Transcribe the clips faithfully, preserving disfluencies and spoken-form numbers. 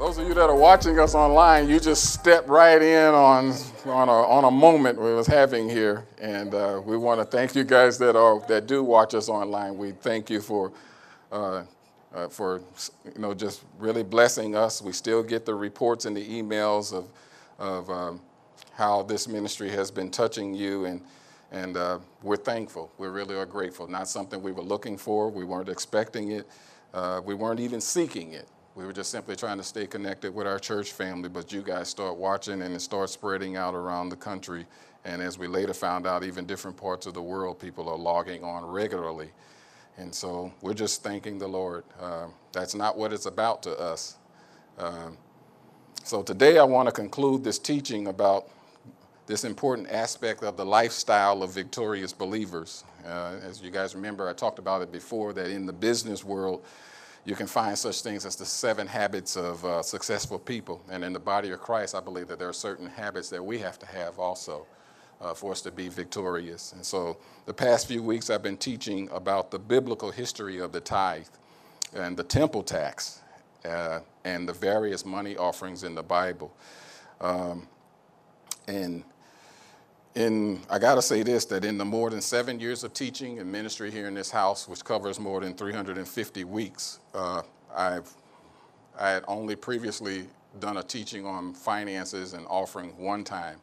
Those of you that are watching us online, you just stepped right in on on a, on a moment we was having here, and uh, we want to thank you guys that are that do watch us online. We thank you for uh, uh, for you know just really blessing us. We still get the reports and the emails of of um, how this ministry has been touching you, and and uh, we're thankful. We really are grateful. Not something we were looking for. We weren't expecting it. Uh, we weren't even seeking it. We were just simply trying to stay connected with our church family, but you guys start watching and it starts spreading out around the country. And as we later found out, even different parts of the world, people are logging on regularly. And so we're just thanking the Lord. Uh, that's not what it's about to us. Um, so today I want to conclude this teaching about this important aspect of the lifestyle of victorious believers. Uh, as you guys remember, I talked about it before, that in the business world, you can find such things as the seven habits of uh, successful people. And in the body of Christ, I believe that there are certain habits that we have to have also uh, for us to be victorious. And so the past few weeks, I've been teaching about the biblical history of the tithe and the temple tax uh, and the various money offerings in the Bible. Um, and In, I got to say this, that in the more than seven years of teaching and ministry here in this house, which covers more than three hundred fifty weeks, uh, I've, I had only previously done a teaching on finances and offering one time.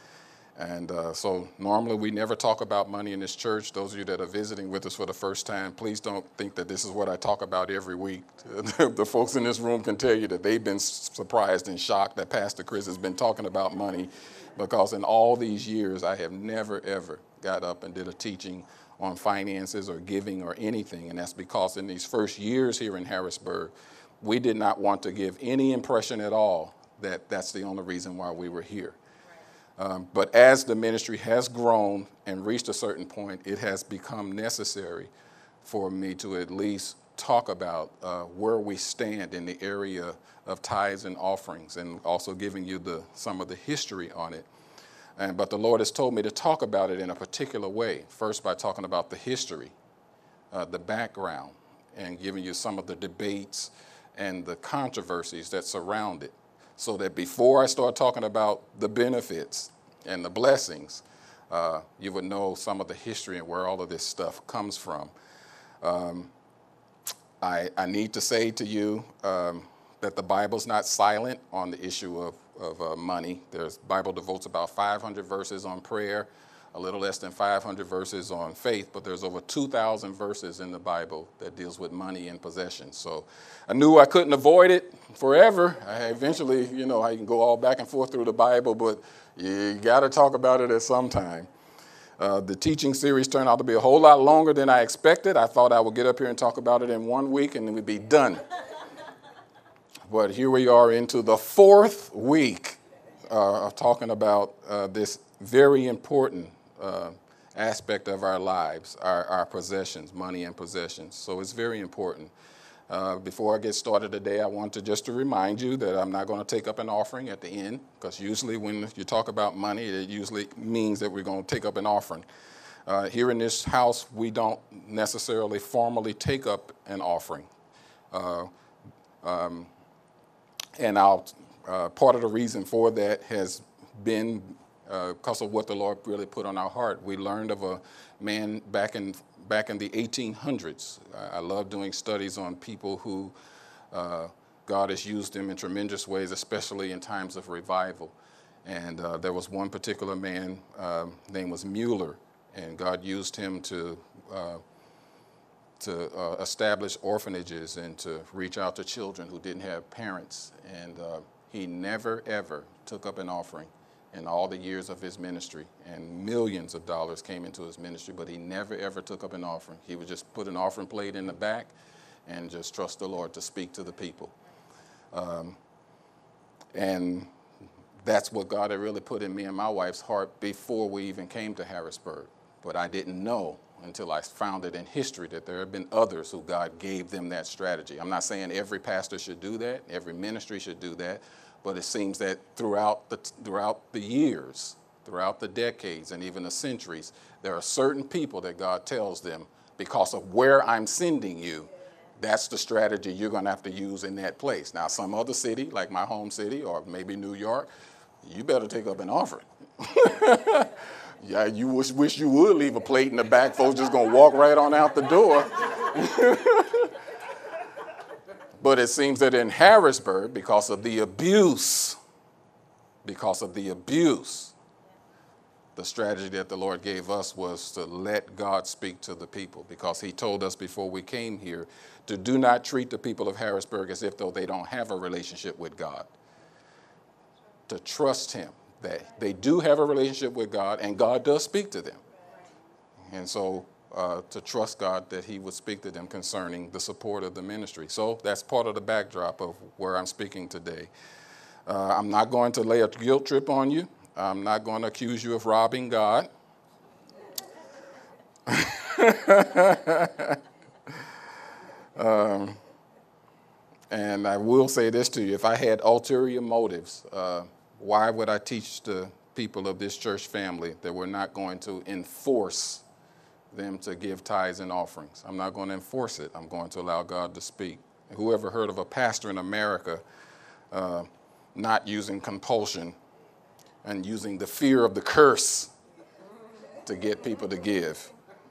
And uh, so normally we never talk about money in this church. Those of you that are visiting with us for the first time, please don't think that this is what I talk about every week. The folks in this room can tell you that they've been surprised and shocked that Pastor Chris has been talking about money, because in all these years, I have never, ever got up and did a teaching on finances or giving or anything. And that's because in these first years here in Harrisburg, we did not want to give any impression at all that that's the only reason why we were here. Um, but as the ministry has grown and reached a certain point, it has become necessary for me to at least talk about uh, where we stand in the area of tithes and offerings, and also giving you the some of the history on it. And, but the Lord has told me to talk about it in a particular way, first by talking about the history, uh, the background, and giving you some of the debates and the controversies that surround it, so that before I start talking about the benefits and the blessings, uh, you would know some of the history and where all of this stuff comes from. Um, I, I need to say to you um, that the Bible's not silent on the issue of, of uh, money. There's Bible devotes about five hundred verses on prayer, a little less than five hundred verses on faith, but there's over two thousand verses in the Bible that deals with money and possessions. So I knew I couldn't avoid it forever. I eventually, you know, I can go all back and forth through the Bible, but you got to talk about it at some time. Uh, the teaching series turned out to be a whole lot longer than I expected. I thought I would get up here and talk about it in one week and it would be done. But here we are into the fourth week uh, of talking about uh, this very important uh, aspect of our lives, our, our possessions, money and possessions. So it's very important. Uh, before I get started today, I want to just to remind you that I'm not going to take up an offering at the end, because usually when you talk about money, it usually means that we're going to take up an offering. Uh, here in this house, we don't necessarily formally take up an offering. Uh, um, and I'll, uh, part of the reason for that has been uh, because of what the Lord really put on our heart. We learned of a man back in back in the eighteen hundreds. I love doing studies on people who uh, God has used them in tremendous ways, especially in times of revival. And uh, there was one particular man, uh, name was Mueller, and God used him to uh, to uh, establish orphanages and to reach out to children who didn't have parents. And uh, he never, ever took up an offering in all the years of his ministry, and millions of dollars came into his ministry, but he never, ever took up an offering. He would just put an offering plate in the back and just trust the Lord to speak to the people. Um, and that's what God had really put in me and my wife's heart before we even came to Harrisburg. But I didn't know until I found it in history that there have been others who God gave them that strategy. I'm not saying every pastor should do that, every ministry should do that, but it seems that throughout the, throughout the years, throughout the decades, and even the centuries, there are certain people that God tells them, because of where I'm sending you, that's the strategy you're going to have to use in that place. Now, some other city, like my home city or maybe New York, you better take up an offering. Yeah, you wish, wish you would leave a plate in the back. Folks just going to walk right on out the door. But it seems that in Harrisburg, because of the abuse, because of the abuse, the strategy that the Lord gave us was to let God speak to the people, because he told us before we came here to do not treat the people of Harrisburg as if though they don't have a relationship with God. To trust him, that they do have a relationship with God and God does speak to them. And so uh, to trust God that he would speak to them concerning the support of the ministry. So that's part of the backdrop of where I'm speaking today. Uh, I'm not going to lay a guilt trip on you. I'm not going to accuse you of robbing God. um, and I will say this to you. If I had ulterior motives, uh, why would I teach the people of this church family that we're not going to enforce them to give tithes and offerings? I'm not going to enforce it. I'm going to allow God to speak. Whoever heard of a pastor in America uh, not using compulsion and using the fear of the curse to get people to give?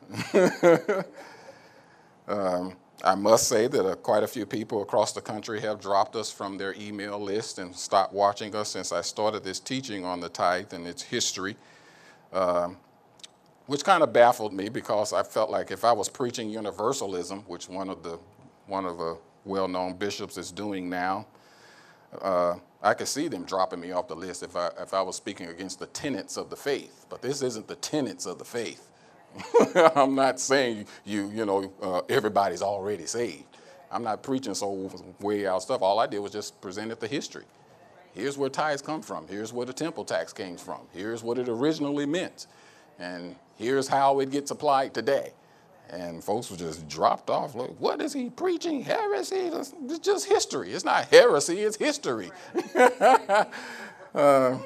um, I must say that uh, quite a few people across the country have dropped us from their email list and stopped watching us since I started this teaching on the tithe and its history, um, which kind of baffled me, because I felt like if I was preaching universalism, which one of the one of the well-known bishops is doing now, uh, I could see them dropping me off the list if I if I was speaking against the tenets of the faith. But this isn't the tenets of the faith. I'm not saying you, you know, uh, everybody's already saved. I'm not preaching so way out stuff. All I did was just presented the history. Here's where tithes come from. Here's where the temple tax came from. Here's what it originally meant. And here's how it gets applied today. And folks were just dropped off. Like, what is he preaching? Heresy? It's just history. It's not heresy, it's history. uh,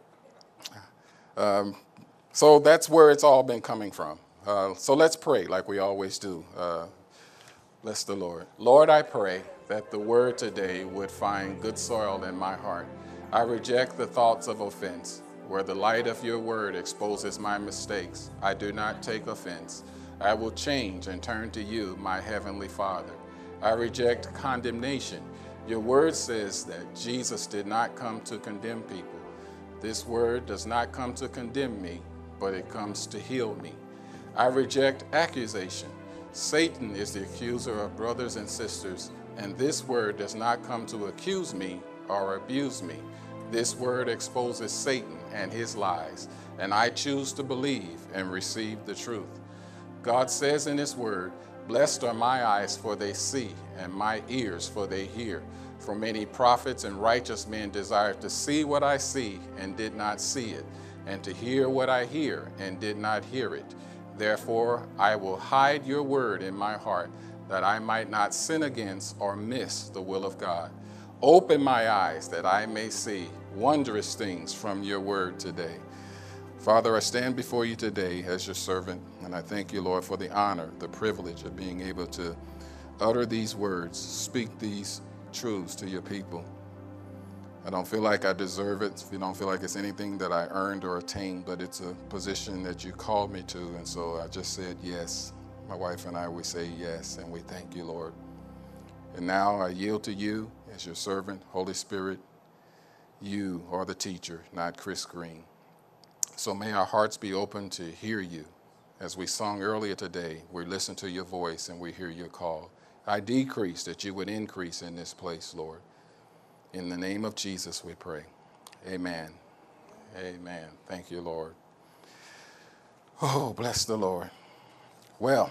um, so that's where it's all been coming from. Uh, so let's pray like we always do. Uh, bless the Lord. Lord, I pray that the word today would find good soil in my heart. I reject the thoughts of offense. Where the light of your word exposes my mistakes, I do not take offense. I will change and turn to you, my heavenly Father. I reject condemnation. Your word says that Jesus did not come to condemn people. This word does not come to condemn me, but it comes to heal me. I reject accusation. Satan is the accuser of brothers and sisters, and this word does not come to accuse me or abuse me. This word exposes Satan and his lies, and I choose to believe and receive the truth. God says in his word, blessed are my eyes, for they see, and my ears, for they hear. For many prophets and righteous men desired to see what I see and did not see it, and to hear what I hear and did not hear it. Therefore, I will hide your word in my heart, that I might not sin against or miss the will of God. Open my eyes that I may see wondrous things from your word today. Father, I stand before you today as your servant, and I thank you, Lord, for the honor, the privilege of being able to utter these words, speak these truths to your people. I don't feel like I deserve it. I don't feel like it's anything that I earned or attained, but it's a position that you called me to, and so I just said yes. My wife and I, we say yes, and we thank you, Lord. And now I yield to you as your servant, Holy Spirit. You are the teacher, not Chris Green. So may our hearts be open to hear you. As we sung earlier today, we listen to your voice and we hear your call. I decrease that you would increase in this place, Lord. In the name of Jesus we pray. Amen. Amen. Thank you, Lord. Oh, bless the Lord. Well,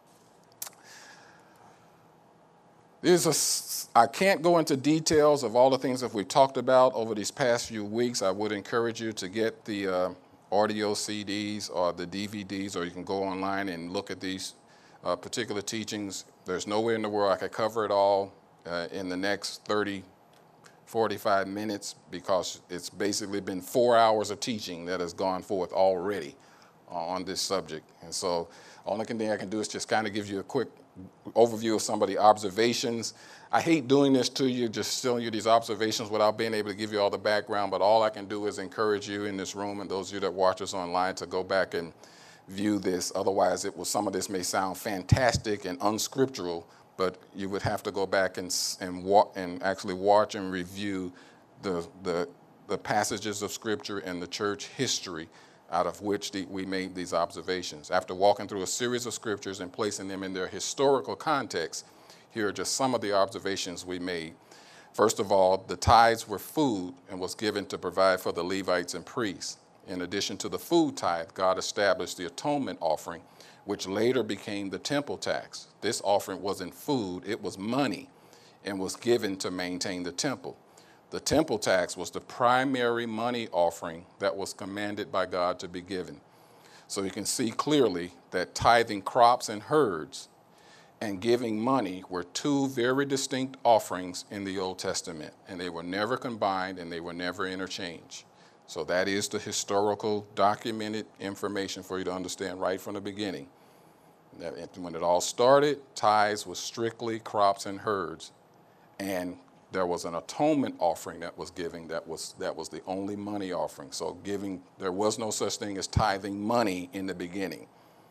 There's a, I can't go into details of all the things that we've talked about over these past few weeks. I would encourage you to get the uh, audio C Ds or the D V Ds, or you can go online and look at these uh, particular teachings. There's nowhere in the world I could cover it all uh, in the next thirty, forty-five minutes, because it's basically been four hours of teaching that has gone forth already uh, on this subject. And so only thing I can do is just kind of give you a quick overview of some of the observations. I hate doing this to you, just showing you these observations without being able to give you all the background, but all I can do is encourage you in this room and those of you that watch us online to go back and view this. Otherwise, it will, some of this may sound fantastic and unscriptural, but you would have to go back and and, wa and actually watch and review the, the, the passages of Scripture and the church history out of which the, we made these observations. After walking through a series of scriptures and placing them in their historical context, here are just some of the observations we made. First of all, the tithes were food and was given to provide for the Levites and priests. In addition to the food tithe, God established the atonement offering, which later became the temple tax. This offering wasn't food, it was money, and was given to maintain the temple. The temple tax was the primary money offering that was commanded by God to be given. So you can see clearly that tithing crops and herds and giving money were two very distinct offerings in the Old Testament, and they were never combined and they were never interchanged. So that is the historical documented information for you to understand right from the beginning. That when it all started, tithes was strictly crops and herds, and there was an atonement offering that was given that was, that was the only money offering. So giving, there was no such thing as tithing money in the beginning.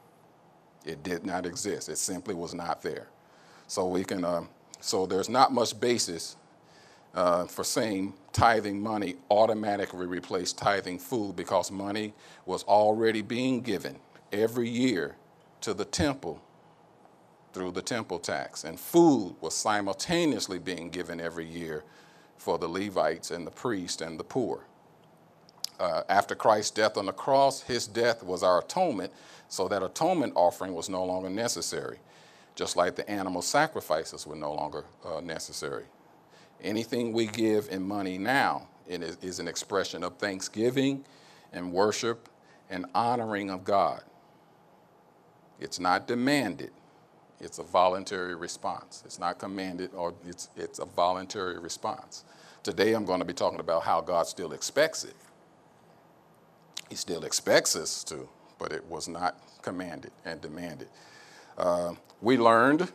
It did not exist. It simply was not there. So we can, uh, so there's not much basis uh, for saying tithing money automatically replaced tithing food, because money was already being given every year to the temple through the temple tax, and food was simultaneously being given every year for the Levites and the priests and the poor. Uh, after Christ's death on the cross, his death was our atonement, so that atonement offering was no longer necessary, just like the animal sacrifices were no longer uh, necessary. Anything we give in money now it is, is an expression of thanksgiving and worship and honoring of God. It's not demanded. It's a voluntary response. It's not commanded, or it's, it's a voluntary response. Today I'm going to be talking about how God still expects it. He still expects us to, but it was not commanded and demanded. Uh, we learned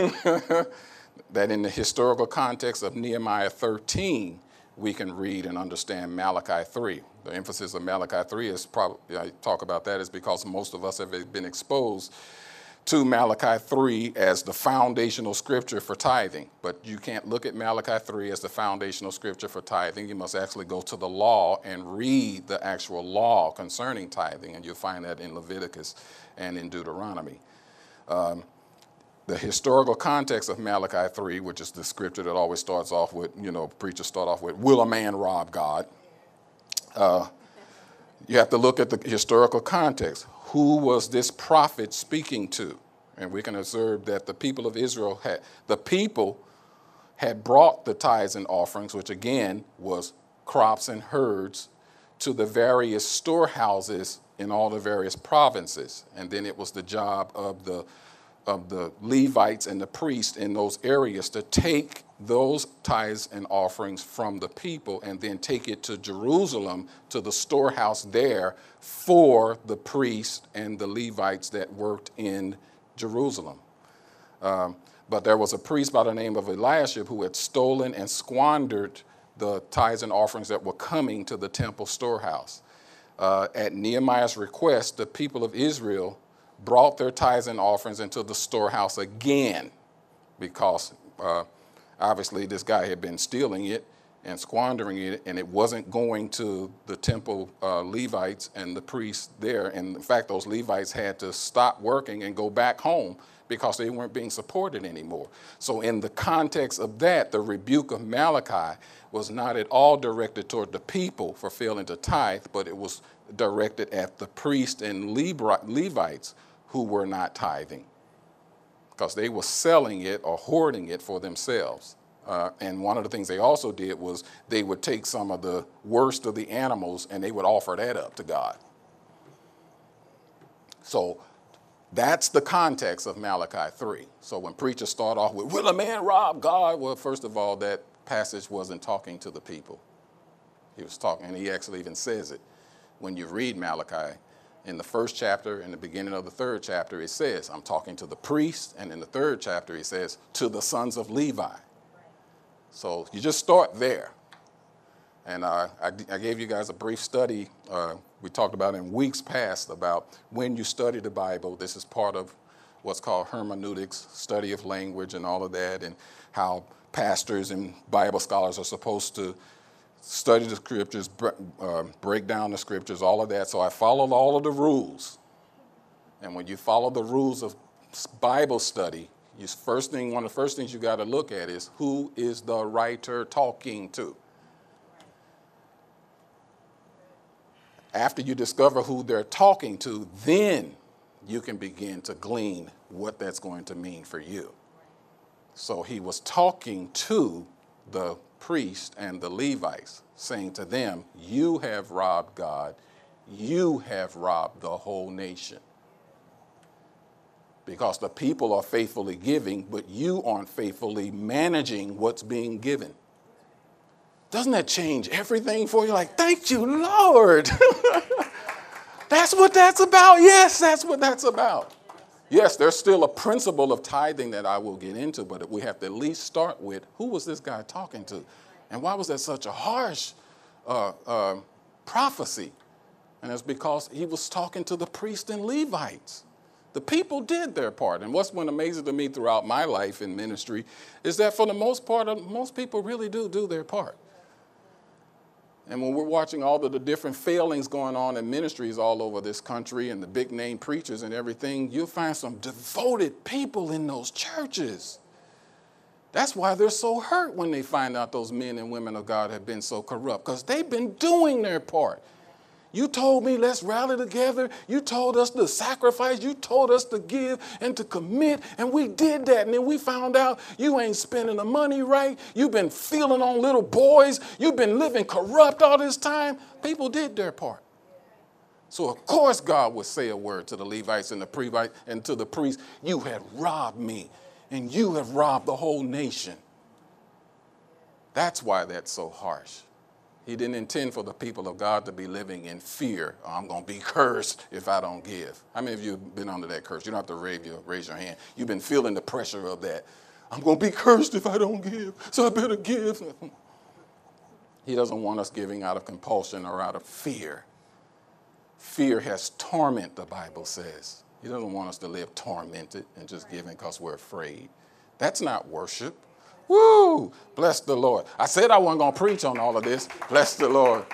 that in the historical context of Nehemiah thirteen, we can read and understand Malachi three. The emphasis of Malachi three is probably, I talk about that is because most of us have been exposed to Malachi three as the foundational scripture for tithing. But you can't look at Malachi three as the foundational scripture for tithing. You must actually go to the law and read the actual law concerning tithing, and you'll find that in Leviticus and in Deuteronomy. Um, the historical context of Malachi three, which is the scripture that always starts off with, you know, preachers start off with, will a man rob God? Uh, you have to look at the historical context. Who was this prophet speaking to? And we can observe that the people of Israel had, the people had brought the tithes and offerings, which again was crops and herds, to the various storehouses in all the various provinces. And then it was the job of the, of the Levites and the priests in those areas to take those tithes and offerings from the people and then take it to Jerusalem, to the storehouse there for the priests and the Levites that worked in Jerusalem. Um, but there was a priest by the name of Eliashib who had stolen and squandered the tithes and offerings that were coming to the temple storehouse. Uh, at Nehemiah's request, the people of Israel brought their tithes and offerings into the storehouse again, because uh, obviously this guy had been stealing it and squandering it, and it wasn't going to the temple uh, Levites and the priests there. And in fact, those Levites had to stop working and go back home because they weren't being supported anymore. So in the context of that, the rebuke of Malachi was not at all directed toward the people for failing to tithe, but it was directed at the priests and Levites who were not tithing, because they were selling it or hoarding it for themselves. Uh, and one of the things they also did was they would take some of the worst of the animals and they would offer that up to God. So that's the context of Malachi three. So when preachers start off with, will a man rob God? Well, first of all, that passage wasn't talking to the people. He was talking, and he actually even says it. When you read Malachi, In the first chapter, in the beginning of the third chapter, it says, I'm talking to the priest. And in the third chapter, it says, to the sons of Levi. So you just start there. And uh, I, I gave you guys a brief study. Uh, we talked about in weeks past about when you study the Bible. This is part of what's called hermeneutics, study of language and all of that, and how pastors and Bible scholars are supposed to study the scriptures, uh, break down the scriptures, all of that. So I followed all of the rules. And when you follow the rules of Bible study, you first thing, one of the first things you got to look at is who is the writer talking to. After you discover who they're talking to, then you can begin to glean what that's going to mean for you. So he was talking to the priests and the Levites, saying to them, you have robbed God. You have robbed the whole nation. Because the people are faithfully giving, but you aren't faithfully managing what's being given. Doesn't that change everything for you? Like, thank you, Lord. That's what that's about. Yes, that's what that's about. Yes, there's still a principle of tithing that I will get into, but we have to at least start with, who was this guy talking to? And why was that such a harsh uh, uh, prophecy? And it's because he was talking to the priests and Levites. The people did their part. And what's been amazing to me throughout my life in ministry is that for the most part, most people really do do their part. And when we're watching all of the different failings going on in ministries all over this country and the big name preachers and everything, you'll find some devoted people in those churches. That's why they're so hurt when they find out those men and women of God have been so corrupt, because they've been doing their part. You told me let's rally together. You told us to sacrifice. You told us to give and to commit. And we did that. And then we found out you ain't spending the money right. You've been feeling on little boys. You've been living corrupt all this time. People did their part. So of course God would say a word to the Levites and the Prevites and to the priests. You have robbed me and you have robbed the whole nation. That's why that's so harsh. He didn't intend for the people of God to be living in fear. Oh, I'm going to be cursed if I don't give. How many of you have been under that curse? You don't have to raise your, raise your hand. You've been feeling the pressure of that. I'm going to be cursed if I don't give, so I better give. He doesn't want us giving out of compulsion or out of fear. Fear has torment, the Bible says. He doesn't want us to live tormented and just giving because we're afraid. That's not worship. Woo! Bless the Lord. I said I wasn't going to preach on all of this. Bless the Lord.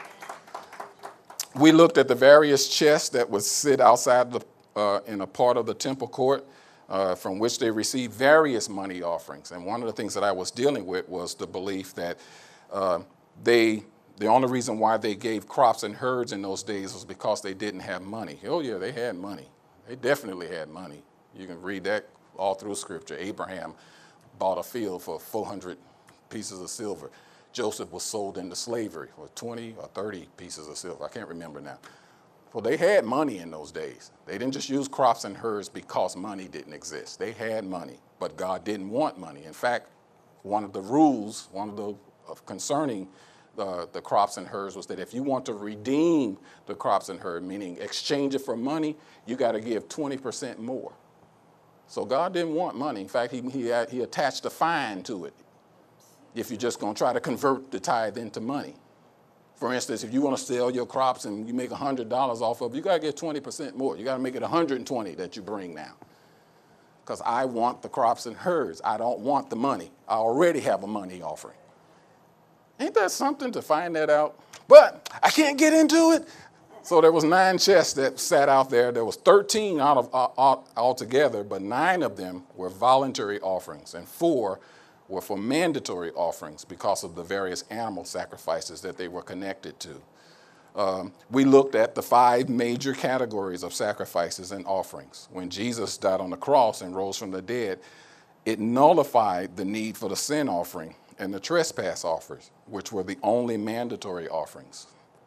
We looked at the various chests that would sit outside the, uh, in a part of the temple court uh, from which they received various money offerings. And one of the things that I was dealing with was the belief that uh, they, the only reason why they gave crops and herds in those days was because they didn't have money. Oh, yeah, they had money. They definitely had money. You can read that all through Scripture. Abraham bought a field for four hundred pieces of silver. Joseph was sold into slavery for twenty or thirty pieces of silver. I can't remember now. Well, they had money in those days. They didn't just use crops and herds because money didn't exist. They had money, but God didn't want money. In fact, one of the rules, one of the of concerning the, the crops and herds was that if you want to redeem the crops and herd, meaning exchange it for money, you got to give twenty percent more. So God didn't want money. In fact, he, he, he attached a fine to it if you're just going to try to convert the tithe into money. For instance, if you want to sell your crops and you make one hundred dollars off of it, you got to get twenty percent more. You got to make it one hundred twenty that you bring now. Because I want the crops and herds. I don't want the money. I already have a money offering. Ain't that something to find that out? But I can't get into it. So there was nine chests that sat out there. There was thirteen out of uh, altogether, but nine of them were voluntary offerings, and four were for mandatory offerings because of the various animal sacrifices that they were connected to. Um, we looked at the five major categories of sacrifices and offerings. When Jesus died on the cross and rose from the dead, it nullified the need for the sin offering and the trespass offerings, which were the only mandatory offerings.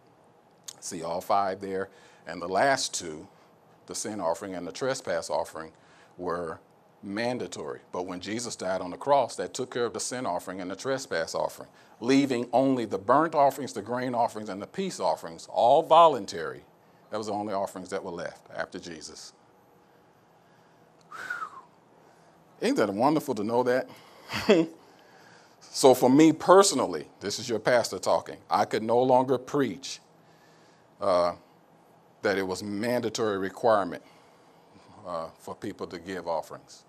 See all five there. And the last two, the sin offering and the trespass offering, were mandatory. But when Jesus died on the cross, that took care of the sin offering and the trespass offering, leaving only the burnt offerings, the grain offerings, and the peace offerings, all voluntary, That was the only offerings that were left after Jesus. Whew. Ain't that wonderful to know that? So for me personally, this is your pastor talking, I could no longer preach uh, that it was mandatory requirement uh, for people to give offerings,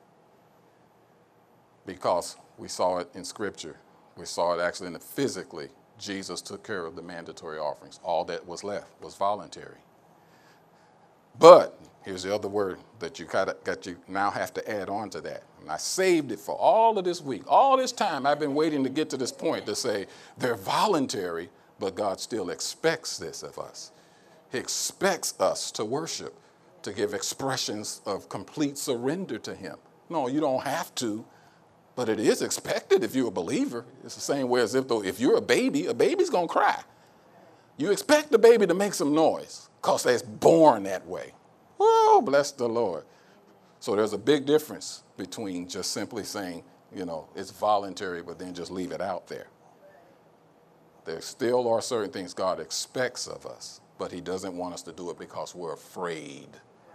because we saw it in Scripture. We saw it actually in the physically. Jesus took care of the mandatory offerings. All that was left was voluntary. But here's the other word that you kind of got you now have to add on to that. And I saved it for all of this week. All this time I've been waiting to get to this point to say they're voluntary, but God still expects this of us. He expects us to worship, to give expressions of complete surrender to him. No, you don't have to, but it is expected if you're a believer. It's the same way as if though if you're a baby, a baby's going to cry. You expect the baby to make some noise because they're born that way. Oh, bless the Lord. So there's a big difference between just simply saying, you know, it's voluntary, but then just leave it out there. There still are certain things God expects of us, but he doesn't want us to do it because we're afraid.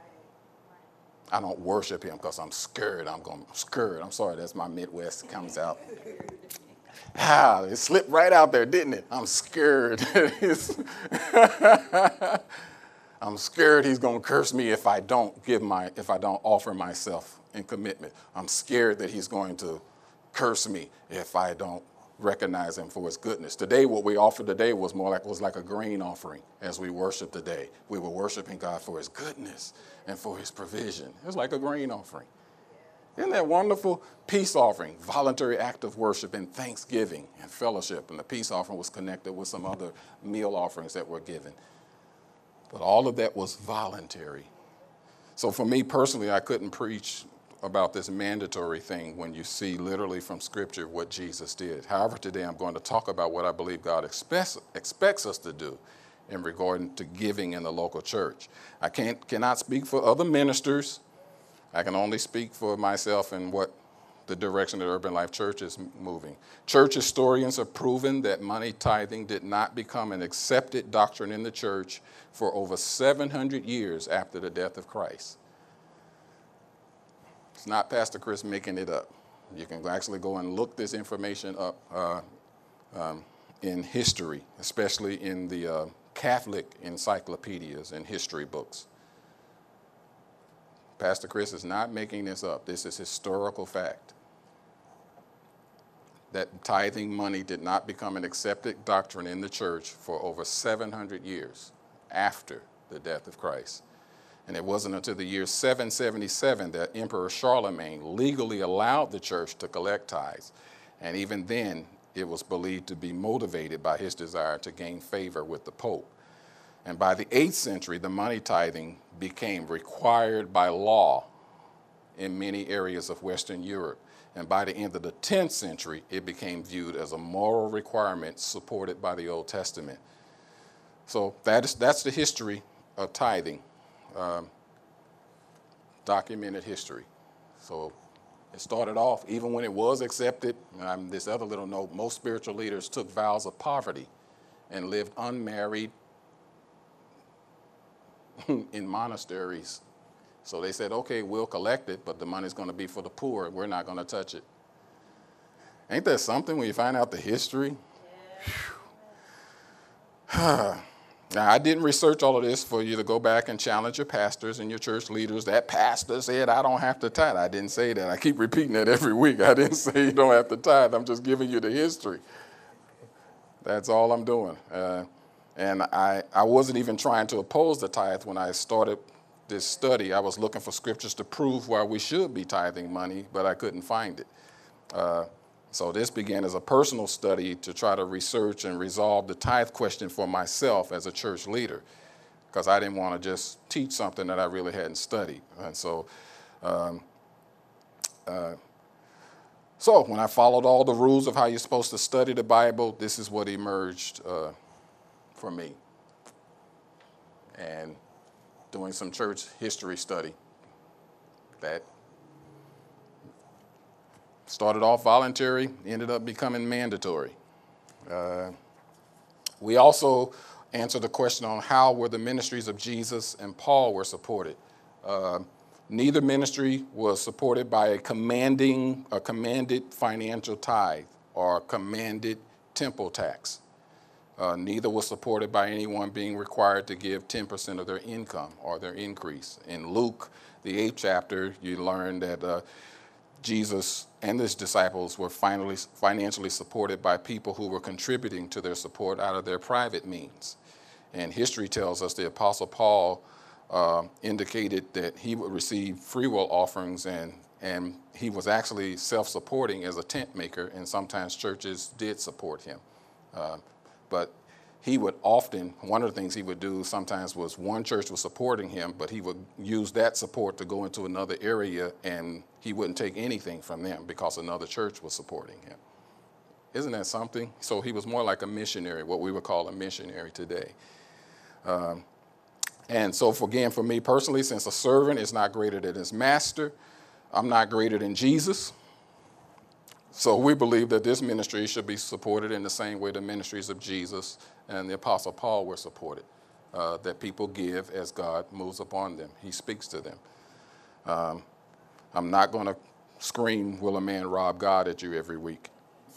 I don't worship him because I'm scared. I'm going scared. I'm sorry, that's my Midwest comes out. Ah, it slipped right out there, didn't it? I'm scared. I'm scared he's going to curse me if I don't give my, if I don't offer myself in commitment. I'm scared that he's going to curse me if I don't recognize him for his goodness. Today, what we offered today was more like, was like a grain offering as we worshiped today. We were worshiping God for his goodness and for his provision. It was like a grain offering. Isn't that wonderful? Peace offering, voluntary act of worship and thanksgiving and fellowship. And the peace offering was connected with some other meal offerings that were given. But all of that was voluntary. So for me personally, I couldn't preach about this mandatory thing when you see literally from Scripture what Jesus did. However, today I'm going to talk about what I believe God expects, expects us to do in regard to giving in the local church. I can't, cannot speak for other ministers. I can only speak for myself and what the direction that Urban Life Church is moving. Church historians have proven that money tithing did not become an accepted doctrine in the church for over seven hundred years after the death of Christ. It's not Pastor Chris making it up. You can actually go and look this information up uh, um, in history, especially in the uh, Catholic encyclopedias and history books. Pastor Chris is not making this up. This is historical fact. That tithing money did not become an accepted doctrine in the church for over seven hundred years after the death of Christ. And it wasn't until the year seven seventy-seven that Emperor Charlemagne legally allowed the church to collect tithes. And even then, it was believed to be motivated by his desire to gain favor with the Pope. And by the eighth century, the money tithing became required by law in many areas of Western Europe. And by the end of the tenth century, it became viewed as a moral requirement supported by the Old Testament. So that is, that's the history of tithing, um, documented history. So it started off, even when it was accepted, um, this other little note, most spiritual leaders took vows of poverty and lived unmarried in monasteries. So they said, okay, we'll collect it, but the money's going to be for the poor. We're not going to touch it. Ain't that something when you find out the history? Yeah. Now, I didn't research all of this for you to go back and challenge your pastors and your church leaders. That pastor said, I don't have to tithe. I didn't say that. I keep repeating that every week. I didn't say you don't have to tithe. I'm just giving you the history. That's all I'm doing. Uh, and I, I wasn't even trying to oppose the tithe when I started this study. I was looking for scriptures to prove why we should be tithing money, but I couldn't find it. Uh, so this began as a personal study to try to research and resolve the tithe question for myself as a church leader, because I didn't want to just teach something that I really hadn't studied. And so, um, uh, so when I followed all the rules of how you're supposed to study the Bible, this is what emerged uh, for me. And doing some church history study that started off voluntary, ended up becoming mandatory. Uh, we also answer the question on how were the ministries of Jesus and Paul were supported. Uh, neither ministry was supported by a commanding, a commanded financial tithe or commanded temple tax. Uh, neither was supported by anyone being required to give ten percent of their income or their increase. In Luke, the eighth chapter, you learn that uh, Jesus and his disciples were finally financially supported by people who were contributing to their support out of their private means. And history tells us the Apostle Paul uh, indicated that he would receive free will offerings, and, and he was actually self-supporting as a tent maker, and sometimes churches did support him. Uh, But he would often, one of the things he would do sometimes was one church was supporting him, but he would use that support to go into another area, and he wouldn't take anything from them because another church was supporting him. Isn't that something? So he was more like a missionary, what we would call a missionary today. Um, and so for, again, for me personally, since a servant is not greater than his master, I'm not greater than Jesus. So we believe that this ministry should be supported in the same way the ministries of Jesus and the Apostle Paul were supported, uh, that people give as God moves upon them. He speaks to them. Um, I'm not going to scream, "Will a man rob God?" at you every week.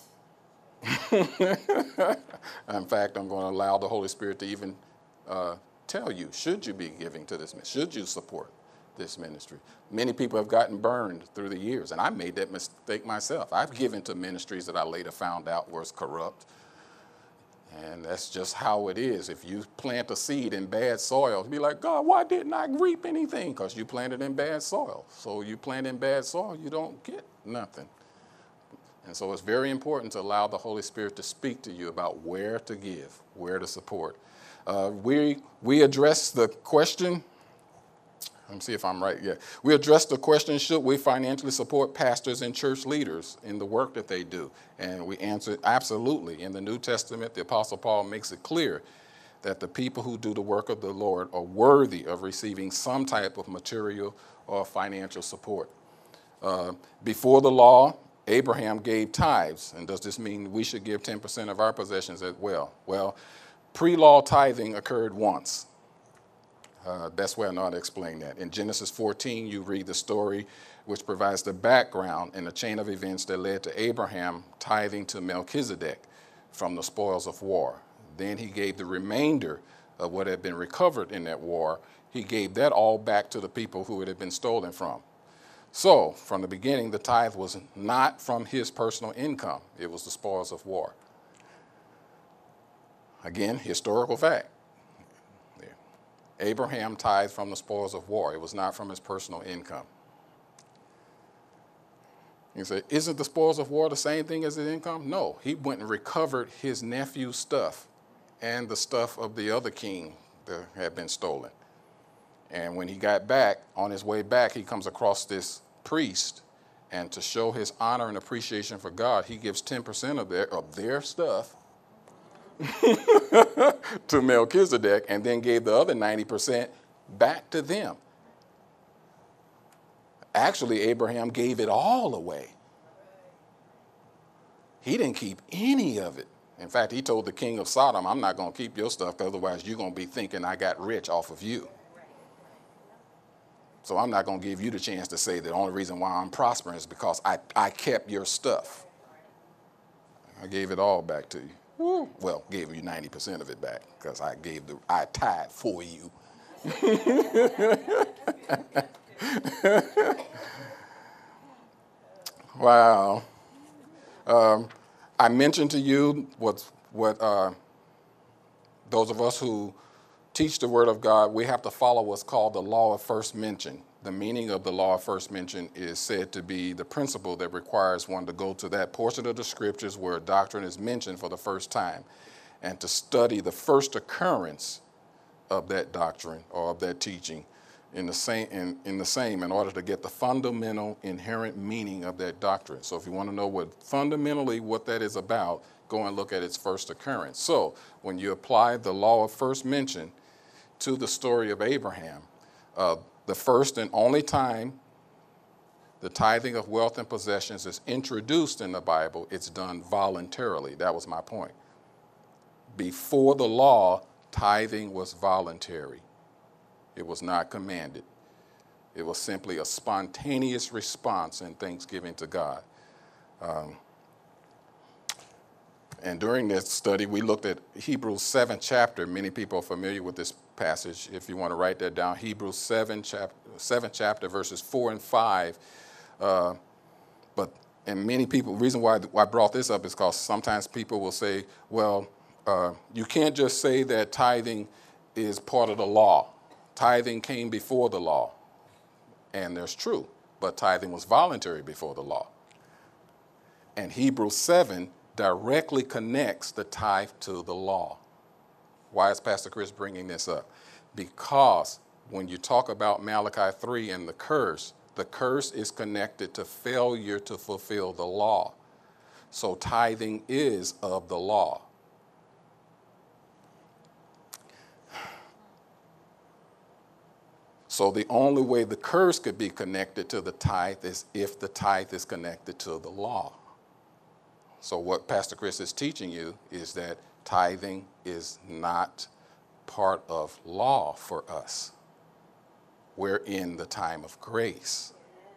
In fact, I'm going to allow the Holy Spirit to even uh, tell you, should you be giving to this ministry? Should you support this ministry? Many people have gotten burned through the years, and I made that mistake myself. I've given to ministries that I later found out was corrupt, and that's just how it is. If you plant a seed in bad soil, be like, "God, why didn't I reap anything?" Because you planted in bad soil. So you plant in bad soil, you don't get nothing. And so it's very important to allow the Holy Spirit to speak to you about where to give, where to support. Uh, we, we address the question. Let me see if I'm right. Yeah. We addressed the question, should we financially support pastors and church leaders in the work that they do? And we answered absolutely. In the New Testament, the Apostle Paul makes it clear that the people who do the work of the Lord are worthy of receiving some type of material or financial support. Uh, before the law, Abraham gave tithes. And does this mean we should give ten percent of our possessions as well? Well, pre-law tithing occurred once. Uh, that's where I know how to explain that. In Genesis fourteen, you read the story which provides the background and the chain of events that led to Abraham tithing to Melchizedek from the spoils of war. Then he gave the remainder of what had been recovered in that war. He gave that all back to the people who it had been stolen from. So from the beginning, the tithe was not from his personal income. It was the spoils of war. Again, historical fact. Abraham tithed from the spoils of war. It was not from his personal income. You say, isn't the spoils of war the same thing as his income? No, he went and recovered his nephew's stuff and the stuff of the other king that had been stolen. And when he got back, on his way back, he comes across this priest, and to show his honor and appreciation for God, he gives ten percent of their, of their stuff to Melchizedek, and then gave the other ninety percent back to them. Actually, Abraham gave it all away. He didn't keep any of it. In fact, he told the king of Sodom, "I'm not going to keep your stuff, otherwise you're going to be thinking I got rich off of you. So I'm not going to give you the chance to say the only reason why I'm prospering is because I, I kept your stuff. I gave it all back to you." Woo. Well, gave you ninety percent of it back because I gave the, I tithe for you. Wow. Um, I mentioned to you what, what uh, those of us who teach the Word of God, we have to follow what's called the law of first mention. The meaning of the law of first mention is said to be the principle that requires one to go to that portion of the scriptures where a doctrine is mentioned for the first time and to study the first occurrence of that doctrine or of that teaching in the same in, in the same in order to get the fundamental inherent meaning of that doctrine. So if you want to know what fundamentally what that is about, go and look at its first occurrence. So when you apply the law of first mention to the story of Abraham, uh, the first and only time the tithing of wealth and possessions is introduced in the Bible, it's done voluntarily. That was my point. Before the law, Tithing was voluntary. It was not commanded. It was simply a spontaneous response in thanksgiving to God. Um, and during this study, we looked at Hebrews seventh chapter. Many people are familiar with this passage. If you want to write that down, Hebrews seven chapter, seventh chapter, verses four and five. Uh, but and many people, the reason why I brought this up is because sometimes people will say, well, uh, you can't just say that tithing is part of the law. Tithing came before the law. And that's true, but tithing was voluntary before the law. And Hebrews seven directly connects the tithe to the law. Why is Pastor Chris bringing this up? Because when you talk about Malachi three and the curse, the curse is connected to failure to fulfill the law. So tithing is of the law. So the only way the curse could be connected to the tithe is if the tithe is connected to the law. So what Pastor Chris is teaching you is that tithing is not part of law for us. We're in the time of grace.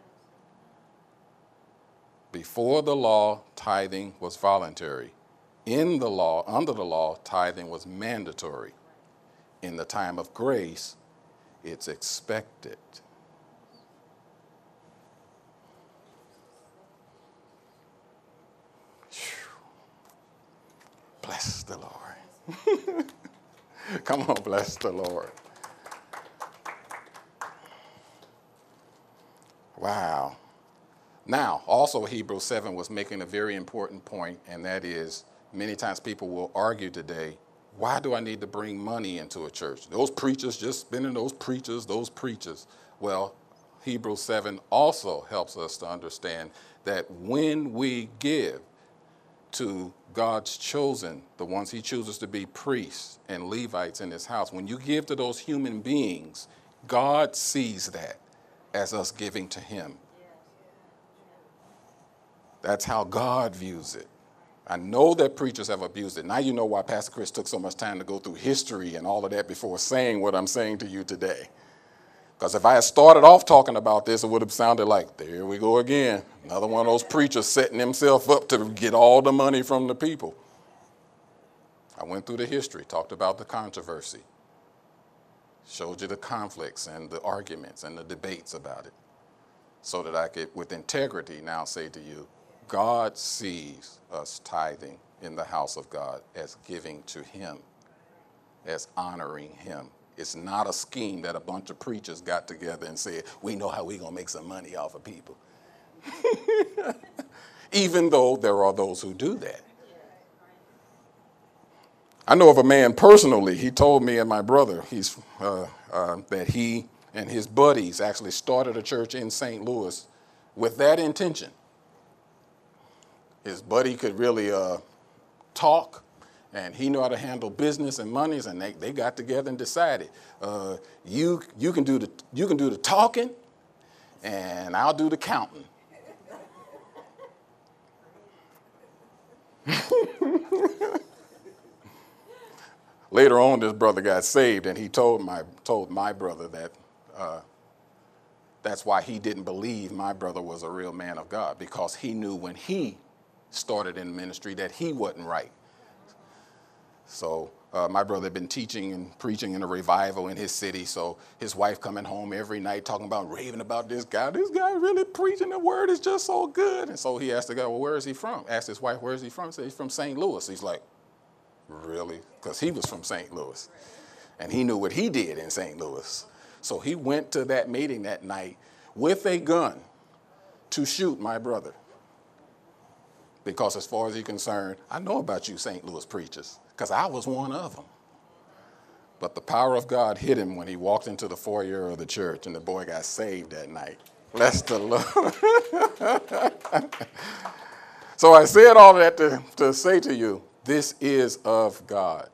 Before the law, tithing was voluntary. In the law, under the law, tithing was mandatory. In the time of grace, it's expected. Bless the Lord. Come on, bless the Lord. Wow. Now, also Hebrews seven was making a very important point, and that is many times people will argue today, why do I need to bring money into a church? Those preachers, just spending those preachers, those preachers. Well, Hebrews seven also helps us to understand that when we give to God's chosen, the ones he chooses to be priests and Levites in his house, when you give to those human beings, God sees that as us giving to him. That's how God views it. I know that preachers have abused it. Now you know why Pastor Chris took so much time to go through history and all of that before saying what I'm saying to you today. Because if I had started off talking about this, it would have sounded like, there we go again. Another one of those preachers setting himself up to get all the money from the people. I went through the history, talked about the controversy, showed you the conflicts and the arguments and the debates about it, so that I could, with integrity, now say to you, God sees us tithing in the house of God as giving to him, as honoring him. It's not a scheme that a bunch of preachers got together and said, we know how we're going to make some money off of people. Even though there are those who do that. I know of a man personally, he told me and my brother he's uh, uh, that he and his buddies actually started a church in Saint Louis with that intention. His buddy could really uh, talk, and he knew how to handle business and monies, and they, they got together and decided, uh, you you can do the you can do the talking, and I'll do the counting. Later on, this brother got saved, and he told my told my brother that uh, that's why he didn't believe my brother was a real man of God, because he knew when he started in ministry that he wasn't right. So uh, my brother had been teaching and preaching in a revival in his city. So his wife coming home every night talking about, raving about this guy. This guy really preaching, the word is just so good. And so he asked the guy, well, where is he from? Asked his wife, where is he from? He said, he's from Saint Louis. He's like, really? Because he was from Saint Louis. And he knew what he did in Saint Louis. So he went to that meeting that night with a gun to shoot my brother. Because as far as he's concerned, I know about you Saint Louis preachers, because I was one of them. But the power of God hit him when he walked into the foyer of the church, and the boy got saved that night. Bless the Lord. So I said all that to, to say to you, this is of God.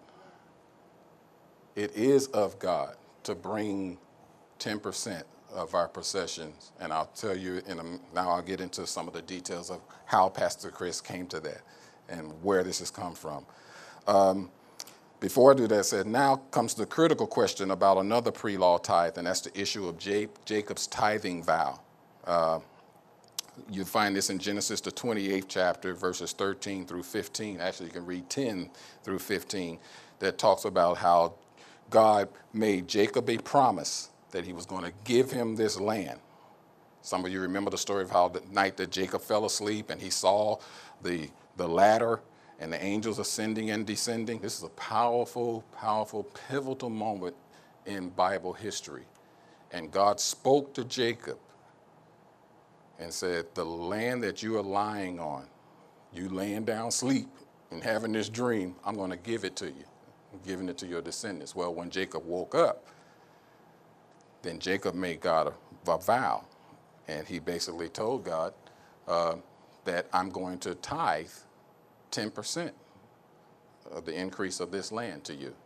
It is of God to bring ten percent of our possessions. And I'll tell you, in a, now I'll get into some of the details of how Pastor Chris came to that and where this has come from. Um, Before I do that, it said, now comes the critical question about another pre-law tithe, and that's the issue of J- Jacob's tithing vow. Uh, you find this in Genesis, the twenty-eighth chapter, verses thirteen through fifteen. Actually, you can read ten through fifteen, that talks about how God made Jacob a promise that he was going to give him this land. Some of you remember the story of how the night that Jacob fell asleep and he saw the, the ladder and the angels ascending and descending. This is a powerful, powerful, pivotal moment in Bible history. And God spoke to Jacob and said, the land that you are lying on, you laying down sleep and having this dream, I'm going to give it to you. I'm giving it to your descendants. Well, when Jacob woke up, then Jacob made God a, a vow. And he basically told God uh, that I'm going to tithe ten percent of the increase of this land to you.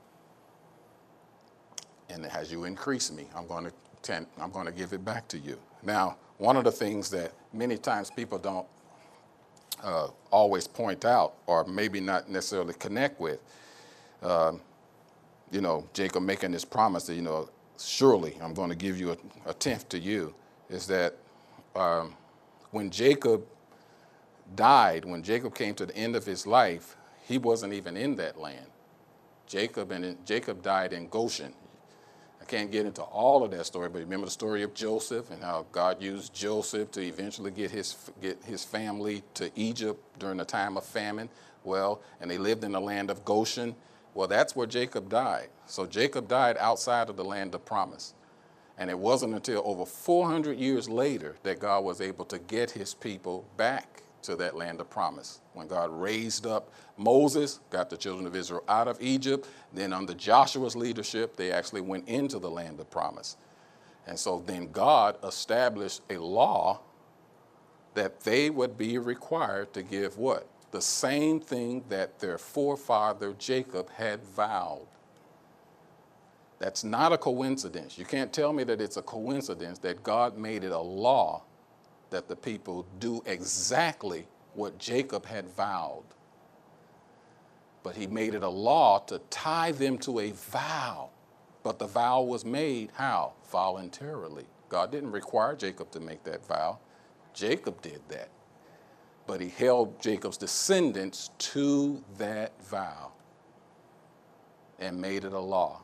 And as you increase me, I'm going to ten, I'm going to give it back to you. Now, one of the things that many times people don't uh, always point out, or maybe not necessarily connect with, uh, you know, Jacob making this promise that, you know, surely I'm going to give you a, a tenth to you, is that um, when Jacob died, when Jacob came to the end of his life, he wasn't even in that land. Jacob and Jacob died in Goshen. I can't get into all of that story, but remember the story of Joseph and how God used Joseph to eventually get his get his family to Egypt during the time of famine. Well, and they lived in the land of Goshen. Well, that's where Jacob died. So Jacob died outside of the land of promise. And it wasn't until over four hundred years later that God was able to get his people back to that land of promise. When God raised up Moses, got the children of Israel out of Egypt, then under Joshua's leadership, they actually went into the land of promise. And so then God established a law that they would be required to give what? The same thing that their forefather Jacob had vowed. That's not a coincidence. You can't tell me that it's a coincidence that God made it a law that the people do exactly what Jacob had vowed. But he made it a law to tie them to a vow. But the vow was made how? Voluntarily. God didn't require Jacob to make that vow. Jacob did that. But he held Jacob's descendants to that vow and made it a law.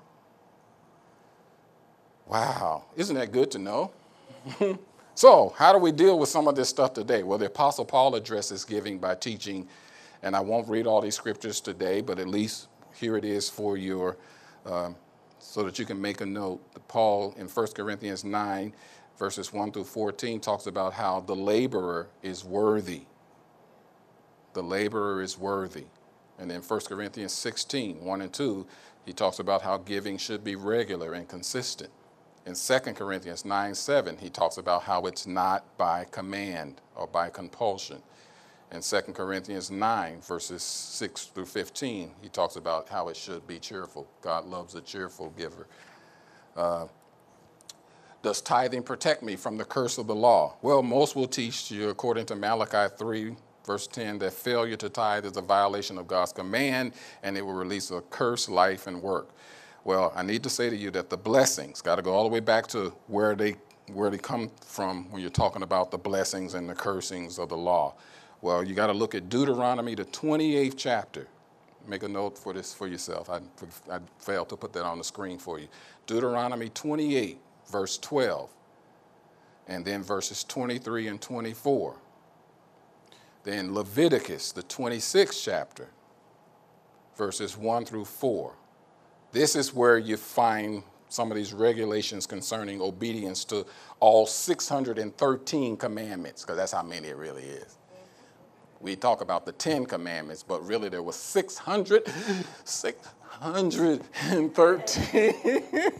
Wow, isn't that good to know? So, how do we deal with some of this stuff today? Well, the Apostle Paul addresses giving by teaching, and I won't read all these scriptures today, but at least here it is for your, um, so that you can make a note. Paul in First Corinthians nine, verses one through fourteen, talks about how the laborer is worthy. The laborer is worthy. And in First Corinthians sixteen, one and two, he talks about how giving should be regular and consistent. In Second Corinthians nine seven, he talks about how it's not by command or by compulsion. In Second Corinthians nine, verses six through fifteen, he talks about how it should be cheerful. God loves a cheerful giver. Uh, does tithing protect me from the curse of the law? Well, most will teach you, according to Malachi three, verse ten, that failure to tithe is a violation of God's command, and it will release a curse, life, and work. Well, I need to say to you that the blessings, got to go all the way back to where they where they come from when you're talking about the blessings and the cursings of the law. Well, you got to look at Deuteronomy, the twenty-eighth chapter. Make a note for this for yourself. I, I failed to put that on the screen for you. Deuteronomy twenty-eight, verse twelve, and then verses twenty-three and twenty-four. Then Leviticus, the twenty-sixth chapter, verses one through four. This is where you find some of these regulations concerning obedience to all six hundred thirteen commandments, because that's how many it really is. We talk about the ten commandments, but really there was six hundred, six hundred thirteen.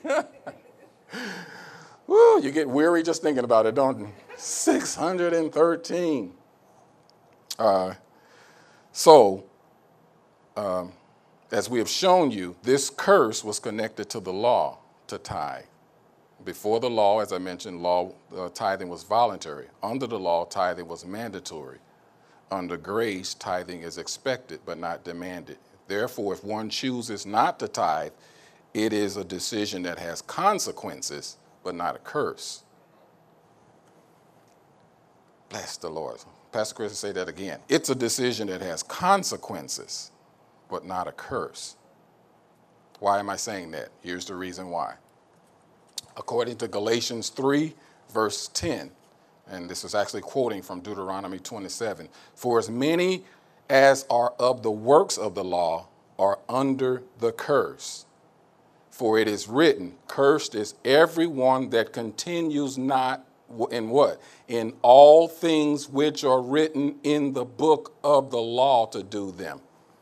Woo, you get weary just thinking about it, don't you? six hundred thirteen. Uh, so, um, as we have shown you, this curse was connected to the law to tithe. Before the law, as I mentioned, law uh, tithing was voluntary. Under the law, tithing was mandatory. Under grace, tithing is expected but not demanded. Therefore, if one chooses not to tithe, it is a decision that has consequences, but not a curse. Bless the Lord. Pastor Chris will say that again. It's a decision that has consequences, but not a curse. Why am I saying that? Here's the reason why. According to Galatians three, verse ten, and this is actually quoting from Deuteronomy twenty-seven, for as many as are of the works of the law are under the curse. For it is written, cursed is everyone that continues not in what? In all things which are written in the book of the law to do them.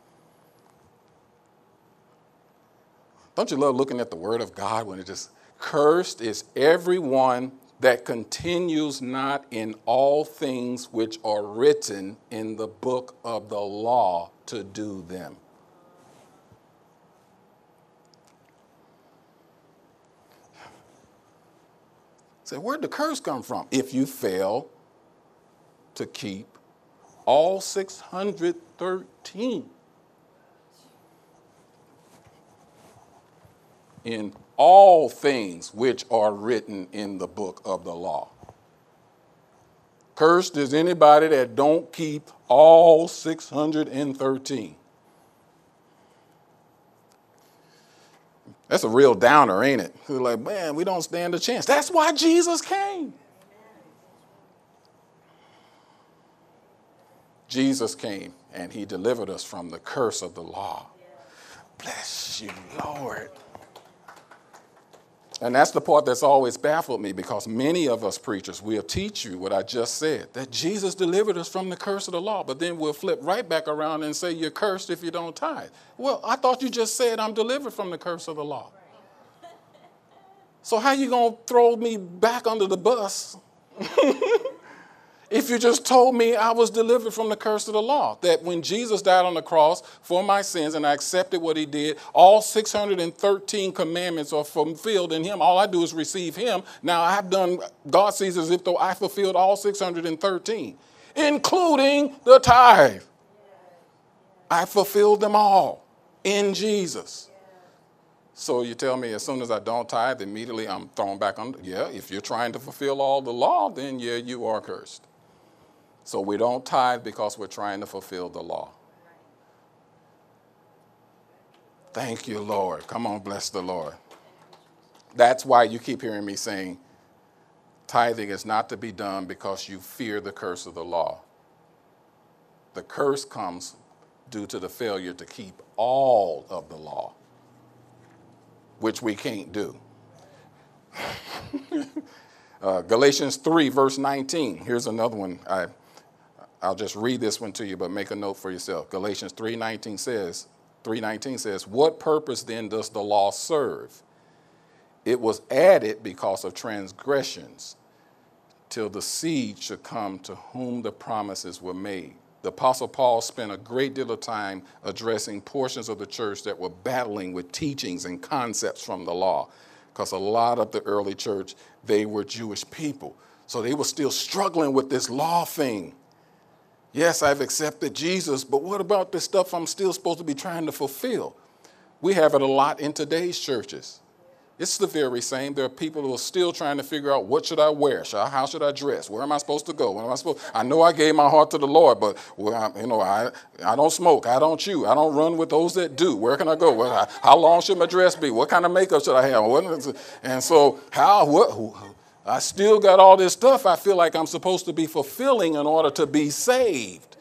Don't you love looking at the word of God when it just, cursed is everyone that continues not in all things which are written in the book of the law to do them. So where'd the curse come from? If you fail to keep all six hundred thirteen. In all things which are written in the book of the law. Cursed is anybody that don't keep all six hundred thirteen. That's a real downer, ain't it? We're like, man, we don't stand a chance. That's why Jesus came. Jesus came and he delivered us from the curse of the law. Bless you, Lord. And that's the part that's always baffled me, because many of us preachers will teach you what I just said, that Jesus delivered us from the curse of the law, but then we'll flip right back around and say you're cursed if you don't tithe. Well, I thought you just said I'm delivered from the curse of the law. So how you going to throw me back under the bus if you just told me I was delivered from the curse of the law? That when Jesus died on the cross for my sins and I accepted what he did, all six hundred thirteen commandments are fulfilled in him. All I do is receive him. Now I've done, God sees as if though I fulfilled all six hundred thirteen, including the tithe. I fulfilled them all in Jesus. So you tell me as soon as I don't tithe, immediately I'm thrown back under. Yeah, if you're trying to fulfill all the law, then yeah, you are cursed. So we don't tithe because we're trying to fulfill the law. Thank you, Lord. Come on, bless the Lord. That's why you keep hearing me saying tithing is not to be done because you fear the curse of the law. The curse comes due to the failure to keep all of the law, which we can't do. uh, Galatians three, verse nineteen. Here's another one. I, I'll just read this one to you, but make a note for yourself. Galatians three nineteen says, three nineteen says, what purpose then does the law serve? It was added because of transgressions, till the seed should come to whom the promises were made. The Apostle Paul spent a great deal of time addressing portions of the church that were battling with teachings and concepts from the law, because a lot of the early church, they were Jewish people. So they were still struggling with this law thing. Yes, I've accepted Jesus, but what about this stuff I'm still supposed to be trying to fulfill? We have it a lot in today's churches. It's the very same. There are people who are still trying to figure out, what should I wear? Should I, how should I dress? Where am I supposed to go? Where am I supposed? I know I gave my heart to the Lord, but well, I, you know, I I don't smoke. I don't chew. I don't run with those that do. Where can I go? Well, I, how long should my dress be? What kind of makeup should I have? What, and so how? What? Who, I still got all this stuff I feel like I'm supposed to be fulfilling in order to be saved.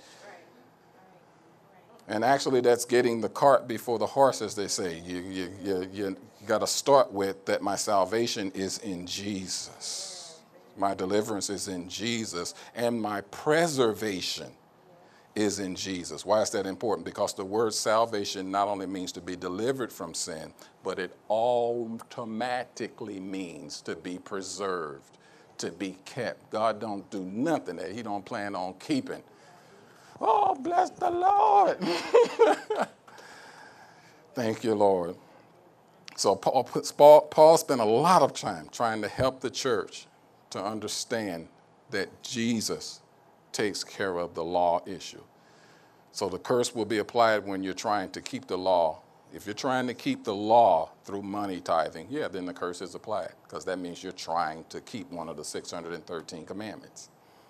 And actually, that's getting the cart before the horse, as they say. You you you. you got to start with that my salvation is in Jesus. My deliverance is in Jesus, and my preservation is in Jesus. Why is that important? Because the word salvation not only means to be delivered from sin, but it automatically means to be preserved, to be kept. God don't do nothing that he don't plan on keeping. Oh, bless the Lord. Thank you, Lord. So Paul, Paul spent a lot of time trying to help the church to understand that Jesus takes care of the law issue. So the curse will be applied when you're trying to keep the law. If you're trying to keep the law through money tithing, yeah, then the curse is applied, because that means you're trying to keep one of the six hundred thirteen commandments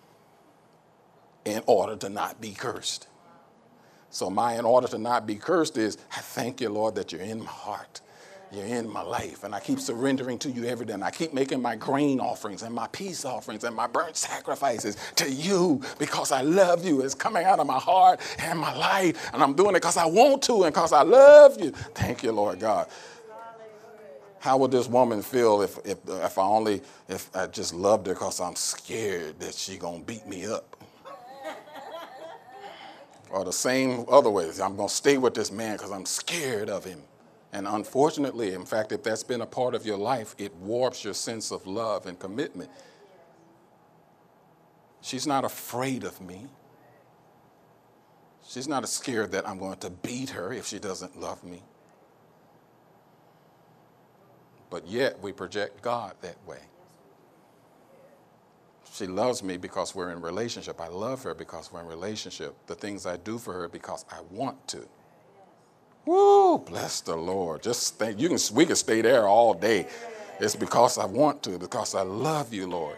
in order to not be cursed. So my in order to not be cursed is, I thank you, Lord, that you're in my heart. You're in my life, and I keep surrendering to you every day, and I keep making my grain offerings and my peace offerings and my burnt sacrifices to you because I love you. It's coming out of my heart and my life, and I'm doing it because I want to and because I love you. Thank you, Lord God. How would this woman feel if if, if I only, if I just loved her because I'm scared that she's going to beat me up? Or the same other ways, I'm going to stay with this man because I'm scared of him. And unfortunately, in fact, if that's been a part of your life, it warps your sense of love and commitment. She's not afraid of me. She's not scared that I'm going to beat her if she doesn't love me. But yet we project God that way. She loves me because we're in relationship. I love her because we're in relationship. The things I do for her because I want to. Woo, bless the Lord. Just think, you can, we can stay there all day. It's because I want to, because I love you, Lord.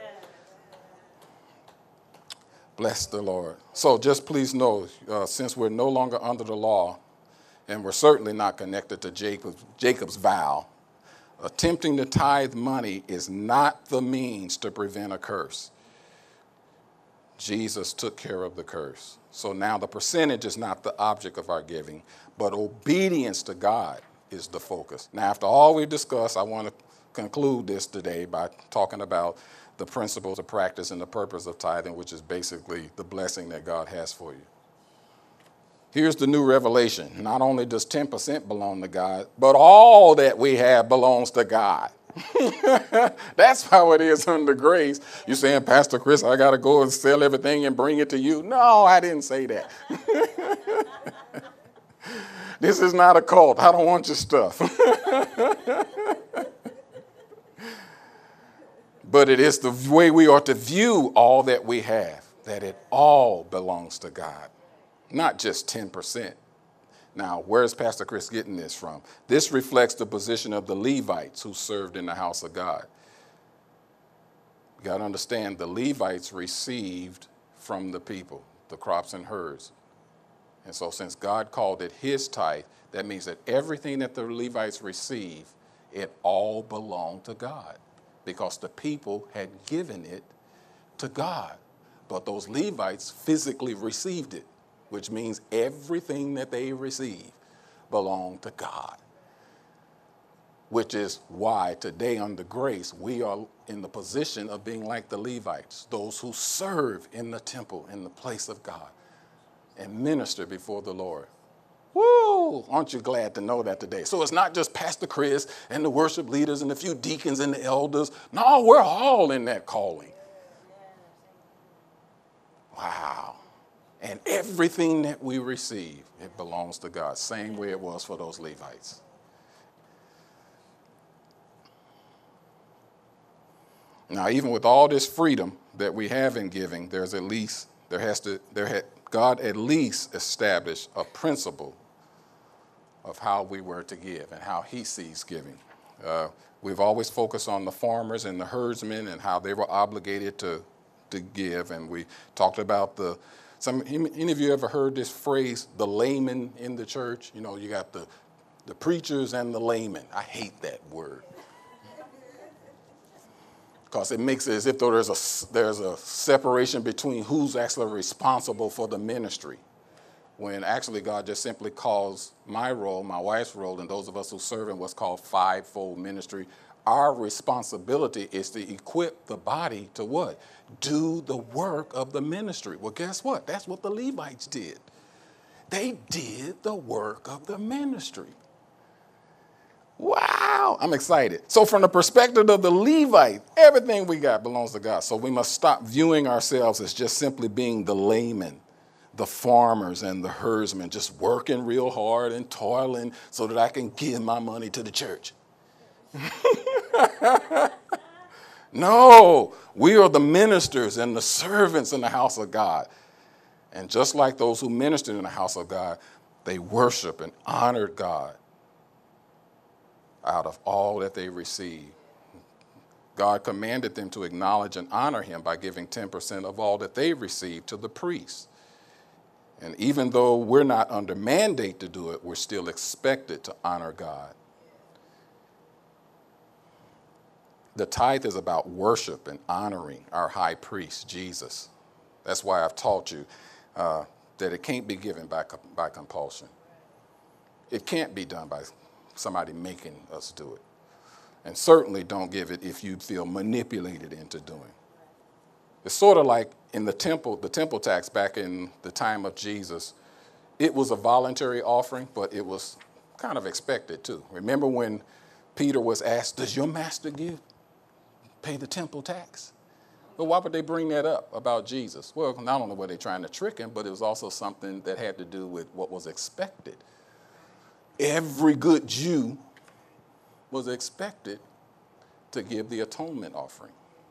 Bless the Lord. So just please know, uh, since we're no longer under the law, and we're certainly not connected to Jacob's, Jacob's vow, attempting to tithe money is not the means to prevent a curse. Jesus took care of the curse. So now the percentage is not the object of our giving, but obedience to God is the focus. Now, after all we've discussed, I want to conclude this today by talking about the principles of practice and the purpose of tithing, which is basically the blessing that God has for you. Here's the new revelation. Not only does ten percent belong to God, but all that we have belongs to God. That's how it is under grace. You saying, Pastor Chris, I got to go and sell everything and bring it to you? No, I didn't say that. This is not a cult. I don't want your stuff. But it is the way we are to view all that we have, that it all belongs to God, not just ten percent. Now, where's Pastor Chris getting this from? This reflects the position of the Levites who served in the house of God. You got to understand, the Levites received from the people, the crops and herds. And so since God called it his tithe, that means that everything that the Levites receive, it all belonged to God, because the people had given it to God. But those Levites physically received it, which means everything that they receive belonged to God. Which is why today under grace, we are in the position of being like the Levites, those who serve in the temple, in the place of God, and minister before the Lord. Woo! Aren't you glad to know that today? So it's not just Pastor Chris and the worship leaders and a few deacons and the elders. No, we're all in that calling. Wow. And everything that we receive, it belongs to God. Same way it was for those Levites. Now, even with all this freedom that we have in giving, there's at least, there has to, there had, God at least established a principle of how we were to give and how he sees giving. Uh, we've always focused on the farmers and the herdsmen and how they were obligated to, to give. And we talked about the, some, any of you ever heard this phrase, the layman in the church? You know, you got the, the preachers and the laymen. I hate that word. Because it makes it as if though there's a, there's a separation between who's actually responsible for the ministry, when actually God just simply calls my role, my wife's role, and those of us who serve in what's called fivefold ministry, our responsibility is to equip the body to what? Do the work of the ministry. Well, guess what? That's what the Levites did. They did the work of the ministry. Wow, I'm excited. So from the perspective of the Levite, everything we got belongs to God. So we must stop viewing ourselves as just simply being the laymen, the farmers and the herdsmen, just working real hard and toiling so that I can give my money to the church. No, we are the ministers and the servants in the house of God. And just like those who ministered in the house of God, they worshiped and honored God out of all that they received. God commanded them to acknowledge and honor him by giving ten percent of all that they received to the priests. And even though we're not under mandate to do it, we're still expected to honor God. The tithe is about worship and honoring our high priest, Jesus. That's why I've taught you uh, that it can't be given by, by compulsion. It can't be done by somebody making us do it. And certainly don't give it if you feel manipulated into doing. It's sort of like in the temple, the temple tax back in the time of Jesus. It was a voluntary offering, but it was kind of expected too. Remember when Peter was asked, does your master give, pay the temple tax? Well, why would they bring that up about Jesus? Well, not only were they trying to trick him, but it was also something that had to do with what was expected. Every good Jew was expected to give the atonement offering.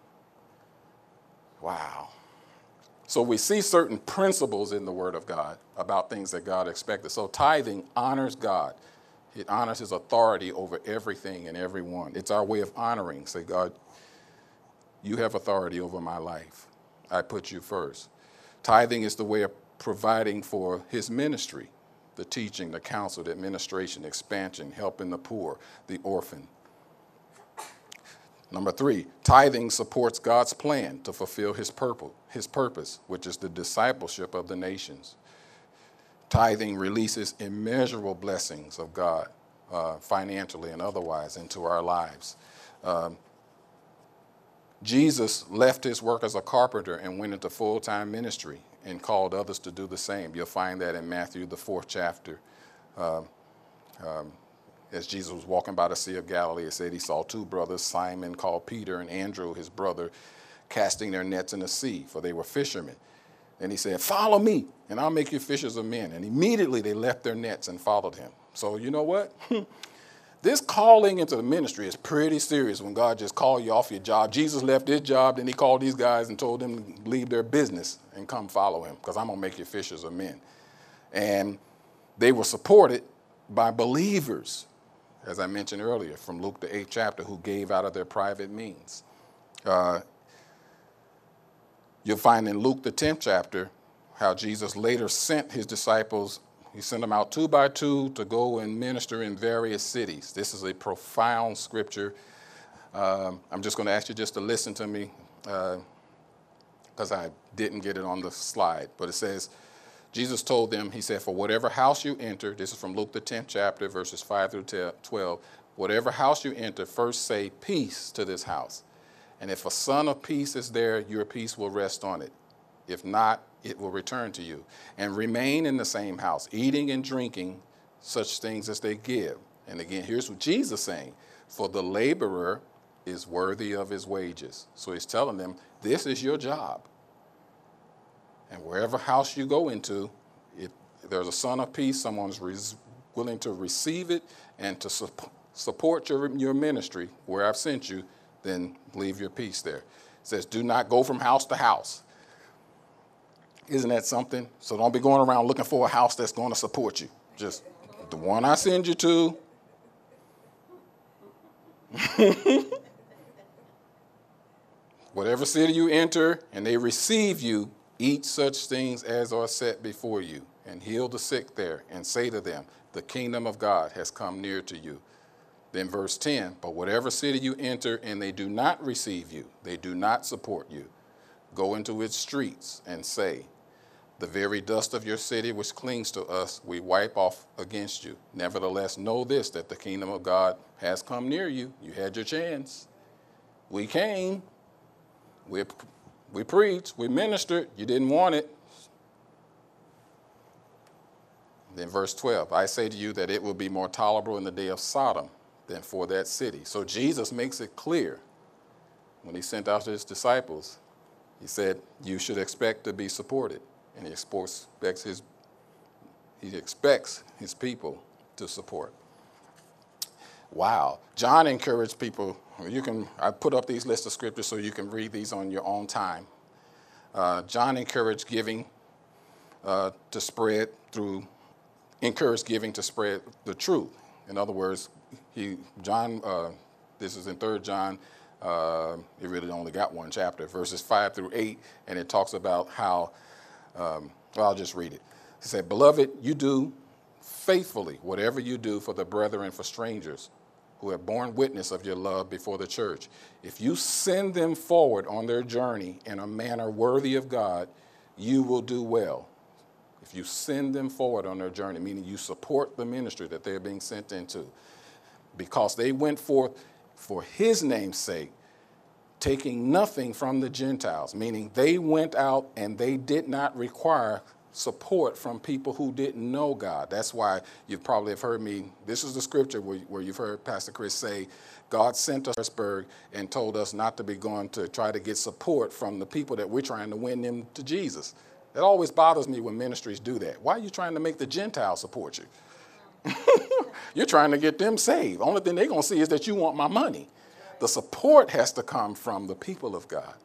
Wow. So we see certain principles in the Word of God about things that God expected. So tithing honors God. It honors his authority over everything and everyone. It's our way of honoring. Say, God, you have authority over my life. I put you first. Tithing is the way of providing for his ministry, the teaching, the counsel, the administration, expansion, helping the poor, the orphan. Number three, tithing supports God's plan to fulfill his purpose, his purpose, which is the discipleship of the nations. Tithing releases immeasurable blessings of God, uh, financially and otherwise, into our lives. Um, Jesus left his work as a carpenter and went into full-time ministry and called others to do the same. You'll find that in Matthew, the fourth chapter. Um, um, as Jesus was walking by the Sea of Galilee, it said he saw two brothers, Simon called Peter and Andrew, his brother, casting their nets in the sea, for they were fishermen. And he said, follow me, and I'll make you fishers of men. And immediately they left their nets and followed him. So you know what? This calling into the ministry is pretty serious when God just called you off your job. Jesus left his job, then he called these guys and told them to leave their business and come follow him, because I'm going to make you fishers of men. And they were supported by believers, as I mentioned earlier, from Luke the eighth chapter, who gave out of their private means. Uh, you'll find in Luke the tenth chapter how Jesus later sent his disciples. He sent them out two by two to go and minister in various cities. This is a profound scripture. Um, I'm just going to ask you just to listen to me, because uh, I didn't get it on the slide. But it says, Jesus told them, he said, for whatever house you enter, this is from Luke the tenth chapter, verses five through twelve, whatever house you enter, first say peace to this house. And if a son of peace is there, your peace will rest on it. If not, it will return to you. And remain in the same house, eating and drinking such things as they give. And again, here's what Jesus is saying. For the laborer is worthy of his wages. So he's telling them, this is your job. And wherever house you go into, if there's a son of peace, someone's res- willing to receive it and to su- support your, your ministry where I've sent you, then leave your peace there. It says, do not go from house to house. Isn't that something? So don't be going around looking for a house that's going to support you. Just the one I send you to. Whatever city you enter and they receive you, eat such things as are set before you, and heal the sick there, and say to them, the kingdom of God has come near to you. Then verse ten, but whatever city you enter and they do not receive you, they do not support you, go into its streets and say, the very dust of your city which clings to us, we wipe off against you. Nevertheless, know this, that the kingdom of God has come near you. You had your chance. We came. We, we preached. We ministered. You didn't want it. Then verse twelve, I say to you that it will be more tolerable in the day of Sodom than for that city. So Jesus makes it clear when he sent out his disciples. He said, you should expect to be supported. And he expects his, he expects his people to support. Wow. John encouraged people. You can, I put up these lists of scriptures so you can read these on your own time. Uh, John encouraged giving uh, to spread through, encourage giving to spread the truth. In other words, he, John, uh, this is in Third John, uh, it really only got one chapter, verses five through eight, and it talks about how, um, well, I'll just read it. He said, "Beloved, you do faithfully whatever you do for the brethren and for strangers who have borne witness of your love before the church. If you send them forward on their journey in a manner worthy of God, you will do well." If you send them forward on their journey, meaning you support the ministry that they're being sent into, because they went forth for his name's sake, taking nothing from the Gentiles, meaning they went out and they did not require support from people who didn't know God. That's why you probably have heard me, this is the scripture where, where you've heard Pastor Chris say, God sent us to Harrisburg and told us not to be going to try to get support from the people that we're trying to win them to Jesus. It always bothers me when ministries do that. Why are you trying to make the Gentiles support you? You're trying to get them saved. Only thing they're going to see is that you want my money. The support has to come from the people of God.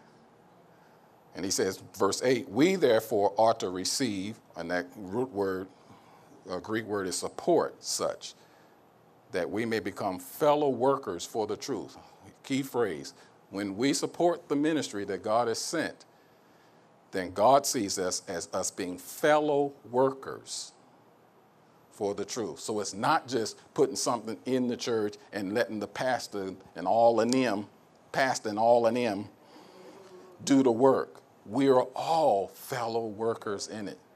And he says, verse eight, "We therefore ought to receive," and that root word, uh, Greek word is support, such, "that we may become fellow workers for the truth." Key phrase, when we support the ministry that God has sent, then God sees us as us being fellow workers for the truth. So it's not just putting something in the church and letting the pastor and all of them, pastor and all of them, do the work. We are all fellow workers in it.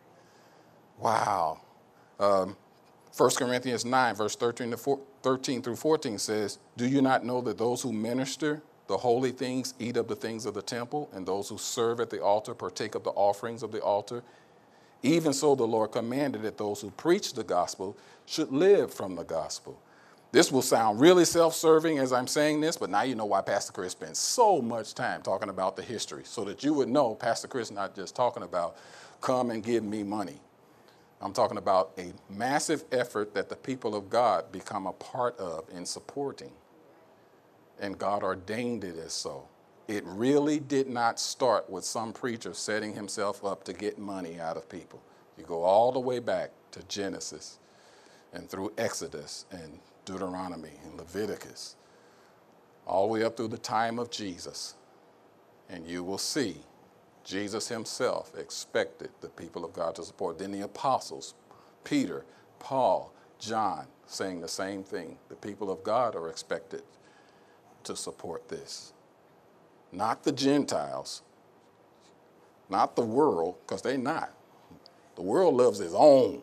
Wow. Um, First Corinthians nine, verse thirteen, to thirteen through fourteen says, "Do you not know that those who minister the holy things eat of the things of the temple, and those who serve at the altar partake of the offerings of the altar? Even so the Lord commanded that those who preach the gospel should live from the gospel." This will sound really self-serving as I'm saying this, but now you know why Pastor Chris spends so much time talking about the history, so that you would know Pastor Chris not just talking about come and give me money. I'm talking about a massive effort that the people of God become a part of in supporting. And God ordained it as so. It really did not start with some preacher setting himself up to get money out of people. You go all the way back to Genesis and through Exodus and Deuteronomy and Leviticus, all the way up through the time of Jesus. And you will see Jesus himself expected the people of God to support. Then the apostles, Peter, Paul, John, saying the same thing. The people of God are expected to support this. Not the Gentiles, not the world, because they're not. The world loves its own,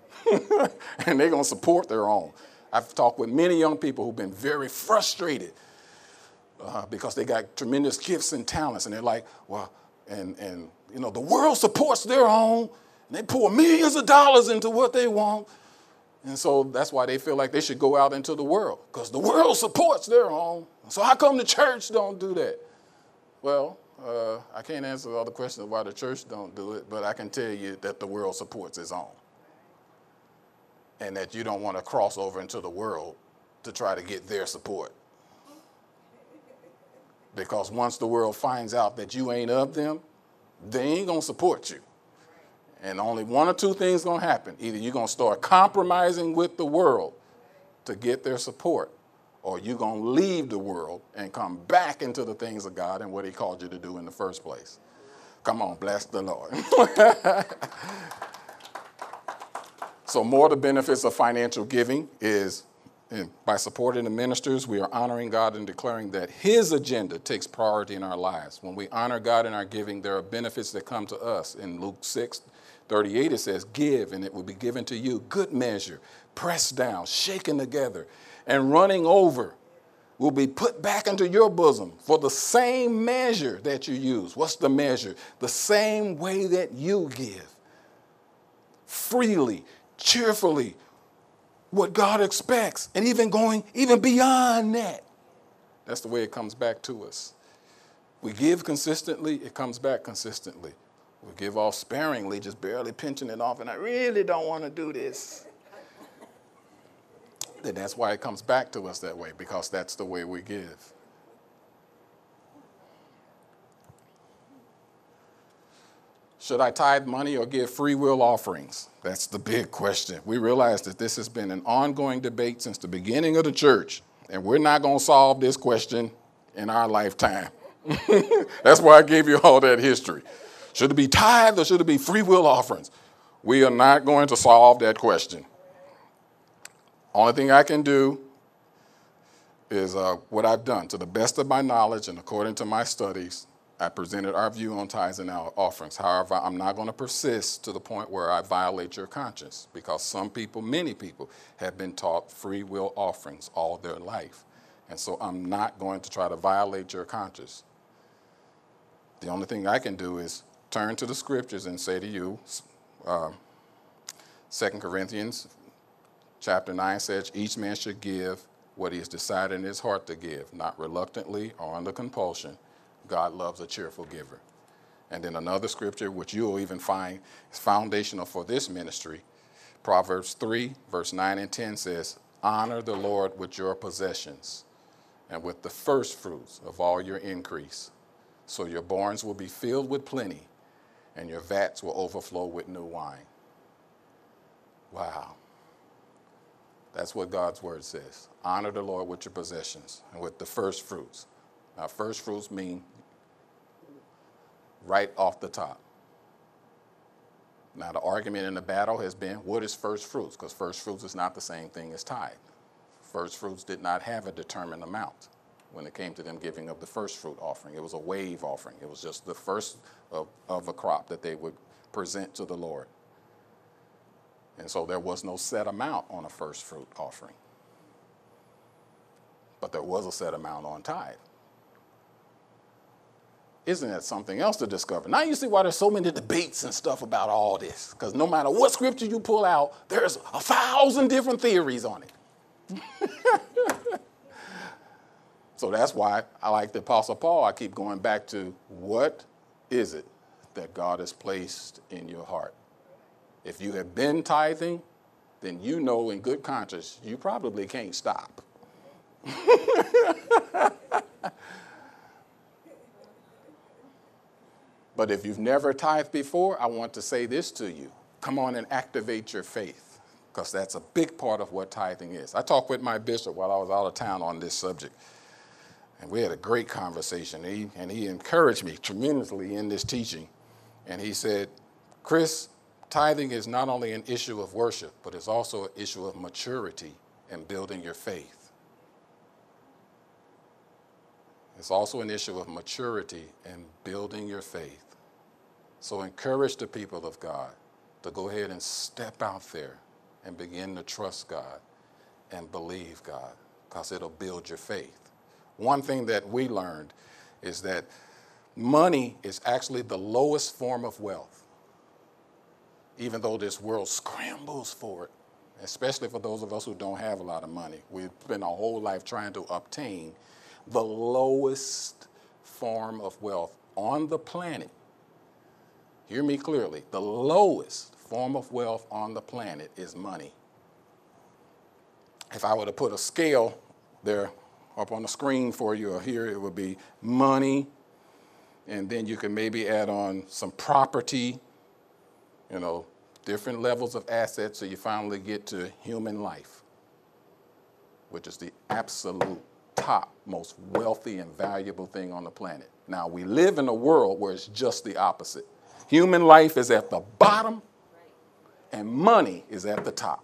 and they're going to support their own. I've talked with many young people who've been very frustrated uh, because they got tremendous gifts and talents, and they're like, well, and, and you know, the world supports their own, and they pour millions of dollars into what they want. And so that's why they feel like they should go out into the world, because the world supports their own. So how come the church don't do that? Well, uh, I can't answer all the questions of why the church don't do it, but I can tell you that the world supports its own. And that you don't want to cross over into the world to try to get their support. Because once the world finds out that you ain't of them, they ain't going to support you. And only one or two things going to happen. Either you're going to start compromising with the world to get their support, or you're going to leave the world and come back into the things of God and what he called you to do in the first place. Come on, bless the Lord. So more of the benefits of financial giving is, by supporting the ministers, we are honoring God and declaring that his agenda takes priority in our lives. When we honor God in our giving, there are benefits that come to us. In Luke six thirty-eight, it says, "Give, and it will be given to you, good measure, pressed down, shaken together, and running over will be put back into your bosom. For the same measure that you use." What's the measure? The same way that you give. Freely, cheerfully, what God expects, and even going even beyond that. That's the way it comes back to us. We give consistently, it comes back consistently. We give off sparingly, just barely pinching it off, and I really don't want to do this. Then that's why it comes back to us that way, because that's the way we give. Should I tithe money or give free will offerings? That's the big question. We realize that this has been an ongoing debate since the beginning of the church, and we're not going to solve this question in our lifetime. That's why I gave you all that history. Should it be tithe or should it be free will offerings? We are not going to solve that question. Only thing I can do is uh, what I've done. To the best of my knowledge and according to my studies, I presented our view on tithes and our offerings. However, I'm not going to persist to the point where I violate your conscience, because some people, many people, have been taught free will offerings all their life. And so I'm not going to try to violate your conscience. The only thing I can do is turn to the scriptures and say to you, uh, Second Corinthians chapter nine says, each man should give what he has decided in his heart to give, not reluctantly or under compulsion. God loves a cheerful giver. And then another scripture, which you'll even find is foundational for this ministry, Proverbs three, verse nine and ten says, honor the Lord with your possessions and with the first fruits of all your increase. So your barns will be filled with plenty, and your vats will overflow with new wine. Wow. That's what God's word says. Honor the Lord with your possessions and with the first fruits. Now, first fruits mean right off the top. Now, the argument in the battle has been, what is first fruits? Because first fruits is not the same thing as tithe. First fruits did not have a determined amount when it came to them giving of the first fruit offering. It was a wave offering. It was just the first of, of a crop that they would present to the Lord. And so there was no set amount on a first fruit offering. But there was a set amount on tithe. Isn't that something else to discover? Now you see why there's so many debates and stuff about all this. Because no matter what scripture you pull out, there's a thousand different theories on it. So that's why I like the Apostle Paul. I keep going back to, what is it that God has placed in your heart? If you have been tithing, then you know in good conscience you probably can't stop. But if you've never tithed before, I want to say this to you. Come on and activate your faith, because that's a big part of what tithing is. I talked with my bishop while I was out of town on this subject, and we had a great conversation. He, and he encouraged me tremendously in this teaching. And he said, Chris, tithing is not only an issue of worship, but it's also an issue of maturity and building your faith. It's also an issue of maturity and building your faith. So encourage the people of God to go ahead and step out there and begin to trust God and believe God, because it'll build your faith. One thing that we learned is that money is actually the lowest form of wealth, even though this world scrambles for it, especially for those of us who don't have a lot of money. We've spent our whole life trying to obtain the lowest form of wealth on the planet. Hear me clearly. The lowest form of wealth on the planet is money. If I were to put a scale there up on the screen for you, or here, it would be money, and then you can maybe add on some property, you know, different levels of assets, so you finally get to human life, which is the absolute top, most wealthy and valuable thing on the planet. Now, we live in a world where it's just the opposite. Human life is at the bottom, and money is at the top.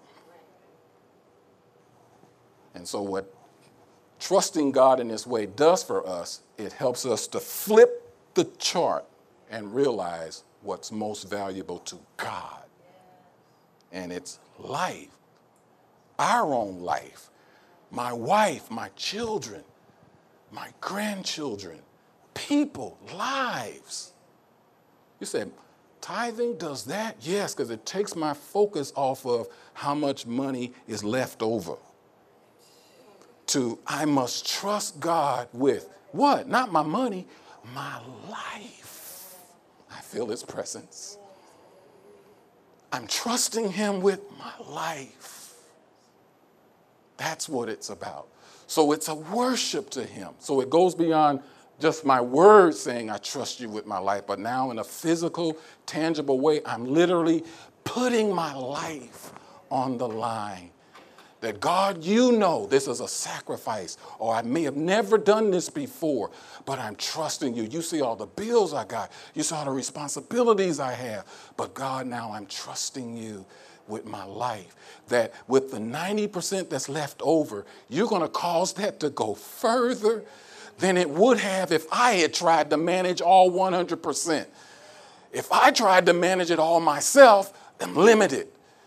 And so what trusting God in this way does for us, it helps us to flip the chart and realize what's most valuable to God. And it's life, our own life, my wife, my children, my grandchildren, people, lives. You said, tithing does that? Yes, because it takes my focus off of how much money is left over to, I must trust God with what? Not my money, my life. I feel his presence. I'm trusting him with my life. That's what it's about. So it's a worship to him. So it goes beyond just my words saying I trust you with my life, but now in a physical, tangible way, I'm literally putting my life on the line. That God, you know this is a sacrifice, or I may have never done this before, but I'm trusting you. You see all the bills I got. You saw the responsibilities I have. But God, now I'm trusting you with my life. That with the ninety percent that's left over, you're going to cause that to go further than it would have if I had tried to manage all one hundred percent. If I tried to manage it all myself, I'm limited.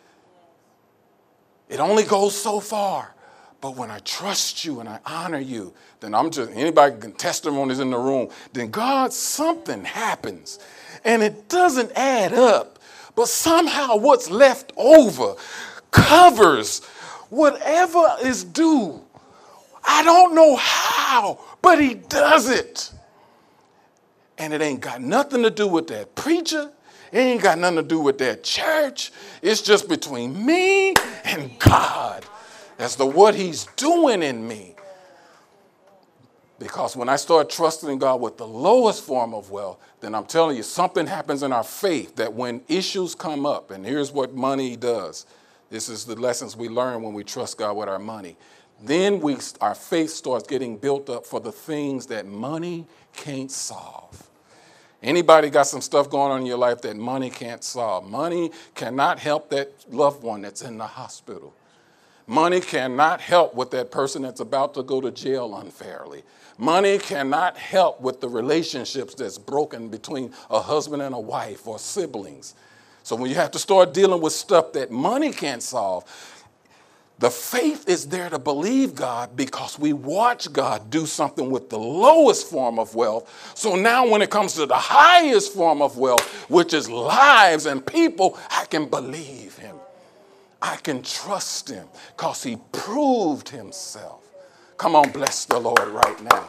It only goes so far. But when I trust you and I honor you, then I'm just, anybody can testimonies in the room, then God, something happens. And it doesn't add up. But somehow what's left over covers whatever is due. I don't know how, but he does it. And it ain't got nothing to do with that preacher. It ain't got nothing to do with that church. It's just between me and God as to what he's doing in me. Because when I start trusting in God with the lowest form of wealth, then I'm telling you, something happens in our faith that when issues come up, and here's what money does. This is the lessons we learn when we trust God with our money. Then we, our faith starts getting built up for the things that money can't solve. Anybody got some stuff going on in your life that money can't solve? Money cannot help that loved one that's in the hospital. Money cannot help with that person that's about to go to jail unfairly. Money cannot help with the relationships that's broken between a husband and a wife or siblings. So when you have to start dealing with stuff that money can't solve, the faith is there to believe God because we watch God do something with the lowest form of wealth. So now when it comes to the highest form of wealth, which is lives and people, I can believe him. I can trust him because he proved himself. Come on, bless the Lord right now.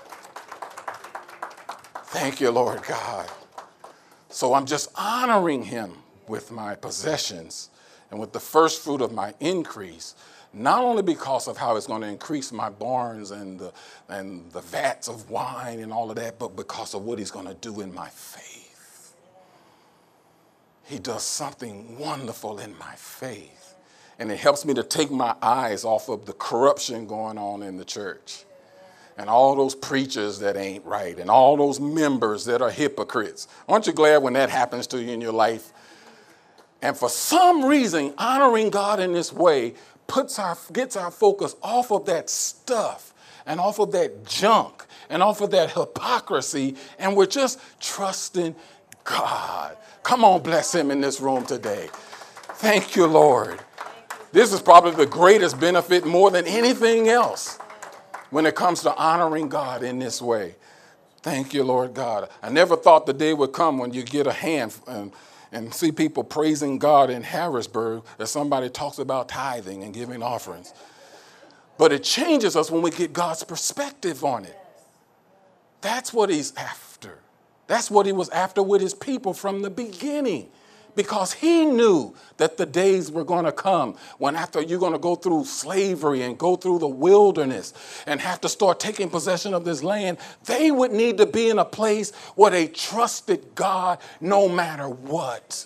Thank you, Lord God. So I'm just honoring him with my possessions and with the first fruit of my increase, not only because of how it's going to increase my barns and the, and the vats of wine and all of that, but because of what he's going to do in my faith. He does something wonderful in my faith. And it helps me to take my eyes off of the corruption going on in the church. And all those preachers that ain't right. And all those members that are hypocrites. Aren't you glad when that happens to you in your life? And for some reason, honoring God in this way puts our, gets our focus off of that stuff and off of that junk and off of that hypocrisy. And we're just trusting God. Come on, bless him in this room today. Thank you, Lord. This is probably the greatest benefit more than anything else when it comes to honoring God in this way. Thank you, Lord God. I never thought the day would come when you get a hand and and see people praising God in Harrisburg as somebody talks about tithing and giving offerings. But it changes us when we get God's perspective on it. That's what he's after. That's what he was after with his people from the beginning. Because he knew that the days were going to come when after you're going to go through slavery and go through the wilderness and have to start taking possession of this land, they would need to be in a place where they trusted God no matter what.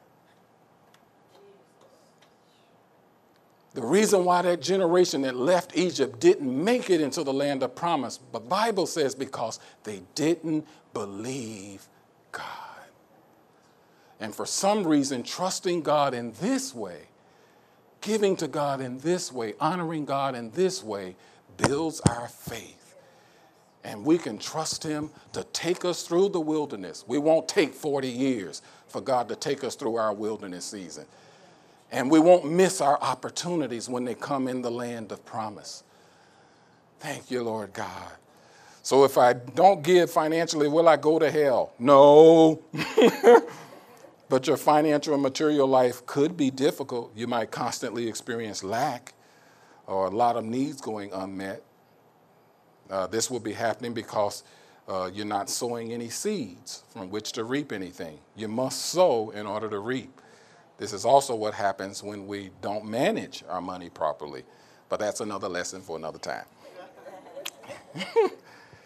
The reason why that generation that left Egypt didn't make it into the land of promise, the Bible says because they didn't believe God. And for some reason, trusting God in this way, giving to God in this way, honoring God in this way, builds our faith. And we can trust him to take us through the wilderness. We won't take forty years for God to take us through our wilderness season. And we won't miss our opportunities when they come in the land of promise. Thank you, Lord God. So if I don't give financially, will I go to hell? No. But your financial and material life could be difficult. You might constantly experience lack or a lot of needs going unmet. Uh, this will be happening because uh, you're not sowing any seeds from which to reap anything. You must sow in order to reap. This is also what happens when we don't manage our money properly. But that's another lesson for another time.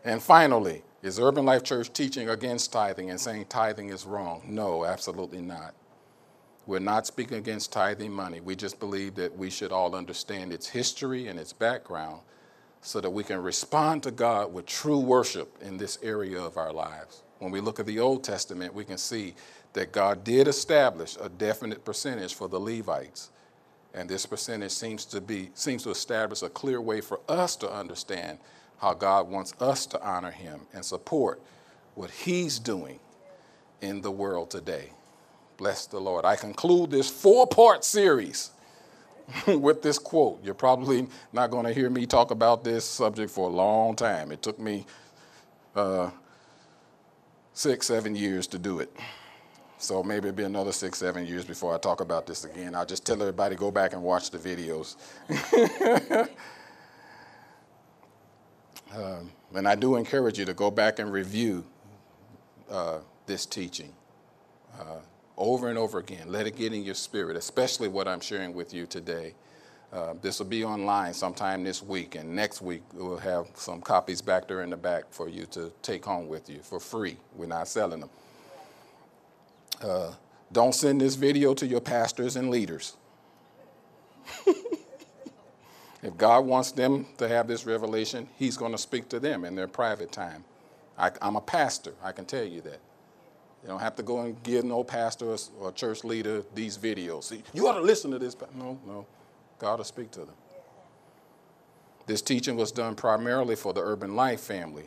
And finally, is Urban Life Church teaching against tithing and saying tithing is wrong? No, absolutely not. We're not speaking against tithing money. We just believe that we should all understand its history and its background so that we can respond to God with true worship in this area of our lives. When we look at the Old Testament, we can see that God did establish a definite percentage for the Levites. And this percentage seems to be seems to establish a clear way for us to understand how God wants us to honor him and support what he's doing in the world today. Bless the Lord. I conclude this four-part series with this quote. You're probably not going to hear me talk about this subject for a long time. It took me uh, six, seven years to do it. So maybe it'll be another six, seven years before I talk about this again. I'll just tell everybody, go back and watch the videos. um, and I do encourage you to go back and review uh, this teaching uh, over and over again. Let it get in your spirit, especially what I'm sharing with you today. Uh, this will be online sometime this week, and next week we'll have some copies back there in the back for you to take home with you for free. We're not selling them. Uh, don't send this video to your pastors and leaders. If God wants them to have this revelation, he's going to speak to them in their private time. I, I'm a pastor. I can tell you that. You don't have to go and give no pastor or church leader these videos. See, you ought to listen to this. No, no. God will speak to them. This teaching was done primarily for the Urban Life family,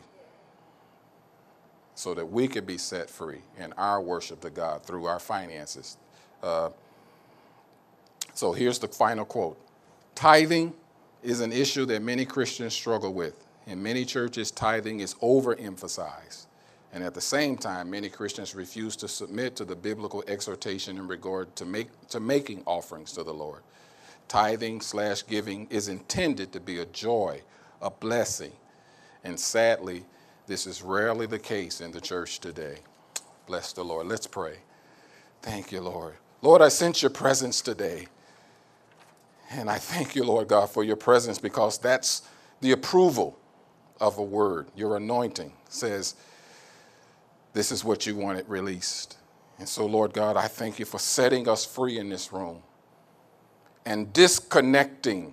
so that we could be set free in our worship to God through our finances. Uh, so here's the final quote. Tithing is an issue that many Christians struggle with. In many churches, tithing is overemphasized. And at the same time, many Christians refuse to submit to the biblical exhortation in regard to, make, to making offerings to the Lord. Tithing slash giving is intended to be a joy, a blessing, and sadly, this is rarely the case in the church today. Bless the Lord. Let's pray. Thank you, Lord. Lord, I sense your presence today. And I thank you, Lord God, for your presence, because that's the approval of a word. Your anointing says, this is what you want it released. And so, Lord God, I thank you for setting us free in this room and disconnecting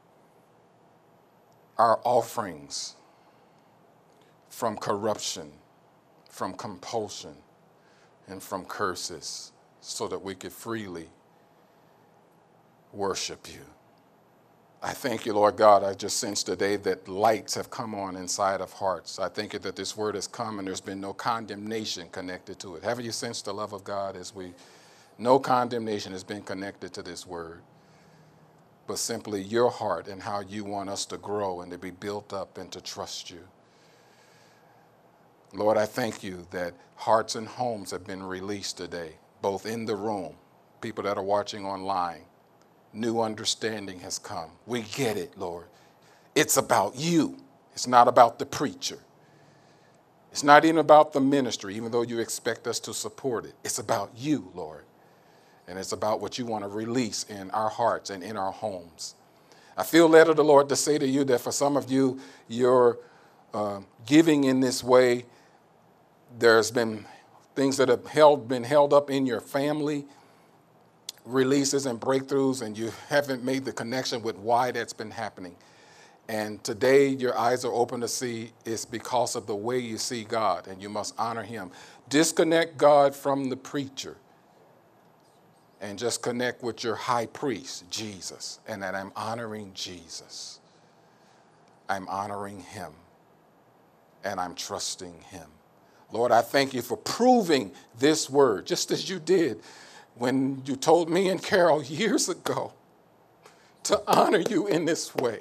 our offerings from corruption, from compulsion, and from curses, so that we could freely worship you. I thank you, Lord God. I just sense today that lights have come on inside of hearts. I thank you that this word has come and there's been no condemnation connected to it. Haven't you sensed the love of God as we, no condemnation has been connected to this word, but simply your heart and how you want us to grow and to be built up and to trust you. Lord, I thank you that hearts and homes have been released today, both in the room, people that are watching online. New understanding has come. We get it, Lord. It's about you. It's not about the preacher. It's not even about the ministry, even though you expect us to support it. It's about you, Lord. And it's about what you want to release in our hearts and in our homes. I feel led of the Lord to say to you that for some of you, you're uh, giving in this way. There's been things that have held, been held up in your family, releases and breakthroughs, and you haven't made the connection with why that's been happening. And today your eyes are open to see it's because of the way you see God, and you must honor him. Disconnect God from the preacher and just connect with your high priest, Jesus, and that I'm honoring Jesus. I'm honoring him, and I'm trusting him. Lord, I thank you for proving this word, just as you did when you told me and Carol years ago to honor you in this way.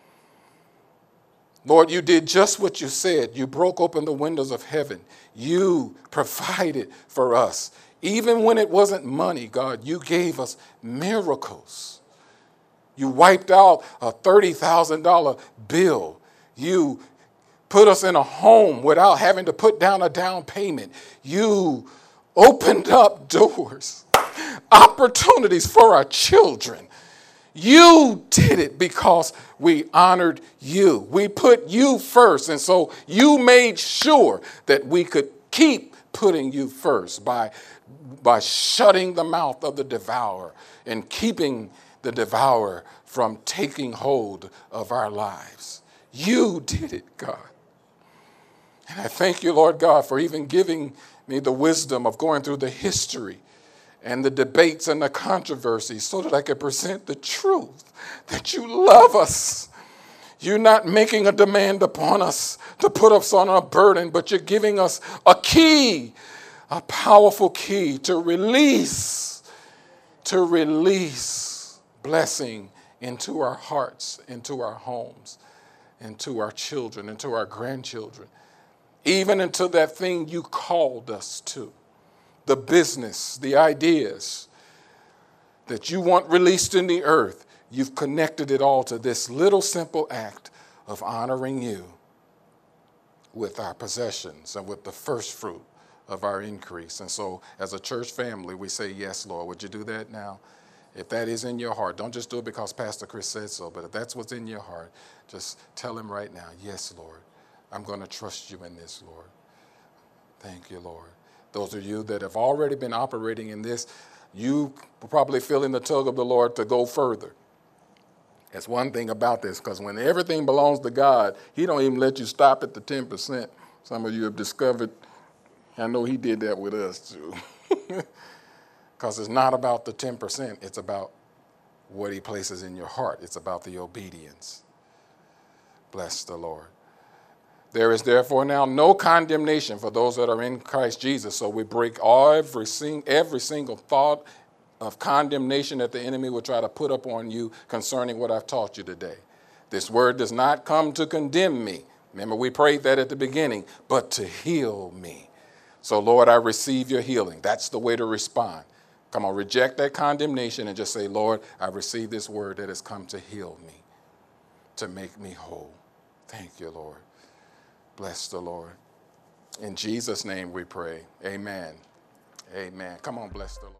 Lord, you did just what you said. You broke open the windows of heaven. You provided for us. Even when it wasn't money, God, you gave us miracles. You wiped out a thirty thousand dollar bill. You put us in a home without having to put down a down payment. You opened up doors, opportunities for our children. You did it because we honored you. We put you first. And so you made sure that we could keep putting you first by, by shutting the mouth of the devourer and keeping the devourer from taking hold of our lives. You did it, God. And I thank you, Lord God, for even giving me the wisdom of going through the history and the debates and the controversies so that I could present the truth that you love us. You're not making a demand upon us to put us on a burden, but you're giving us a key, a powerful key to release, to release blessing into our hearts, into our homes, into our children, into our grandchildren, even into that thing you called us to. The business, the ideas that you want released in the earth, you've connected it all to this little simple act of honoring you with our possessions and with the first fruit of our increase. And so as a church family, we say, yes, Lord, would you do that now? If that is in your heart, don't just do it because Pastor Chris said so, but if that's what's in your heart, just tell him right now, yes, Lord, I'm going to trust you in this, Lord. Thank you, Lord. Those of you that have already been operating in this, you probably feeling the tug of the Lord to go further. That's one thing about this, because when everything belongs to God, he don't even let you stop at the ten percent. Some of you have discovered, I know he did that with us too. Because it's not about the ten percent, it's about what he places in your heart. It's about the obedience. Bless the Lord. There is therefore now no condemnation for those that are in Christ Jesus. So we break every, sing, every single thought of condemnation that the enemy will try to put up on you concerning what I've taught you today. This word does not come to condemn me. Remember, we prayed that at the beginning, but to heal me. So, Lord, I receive your healing. That's the way to respond. Come on, reject that condemnation and just say, Lord, I receive this word that has come to heal me, to make me whole. Thank you, Lord. Bless the Lord. In Jesus' name we pray. Amen. Amen. Come on, bless the Lord.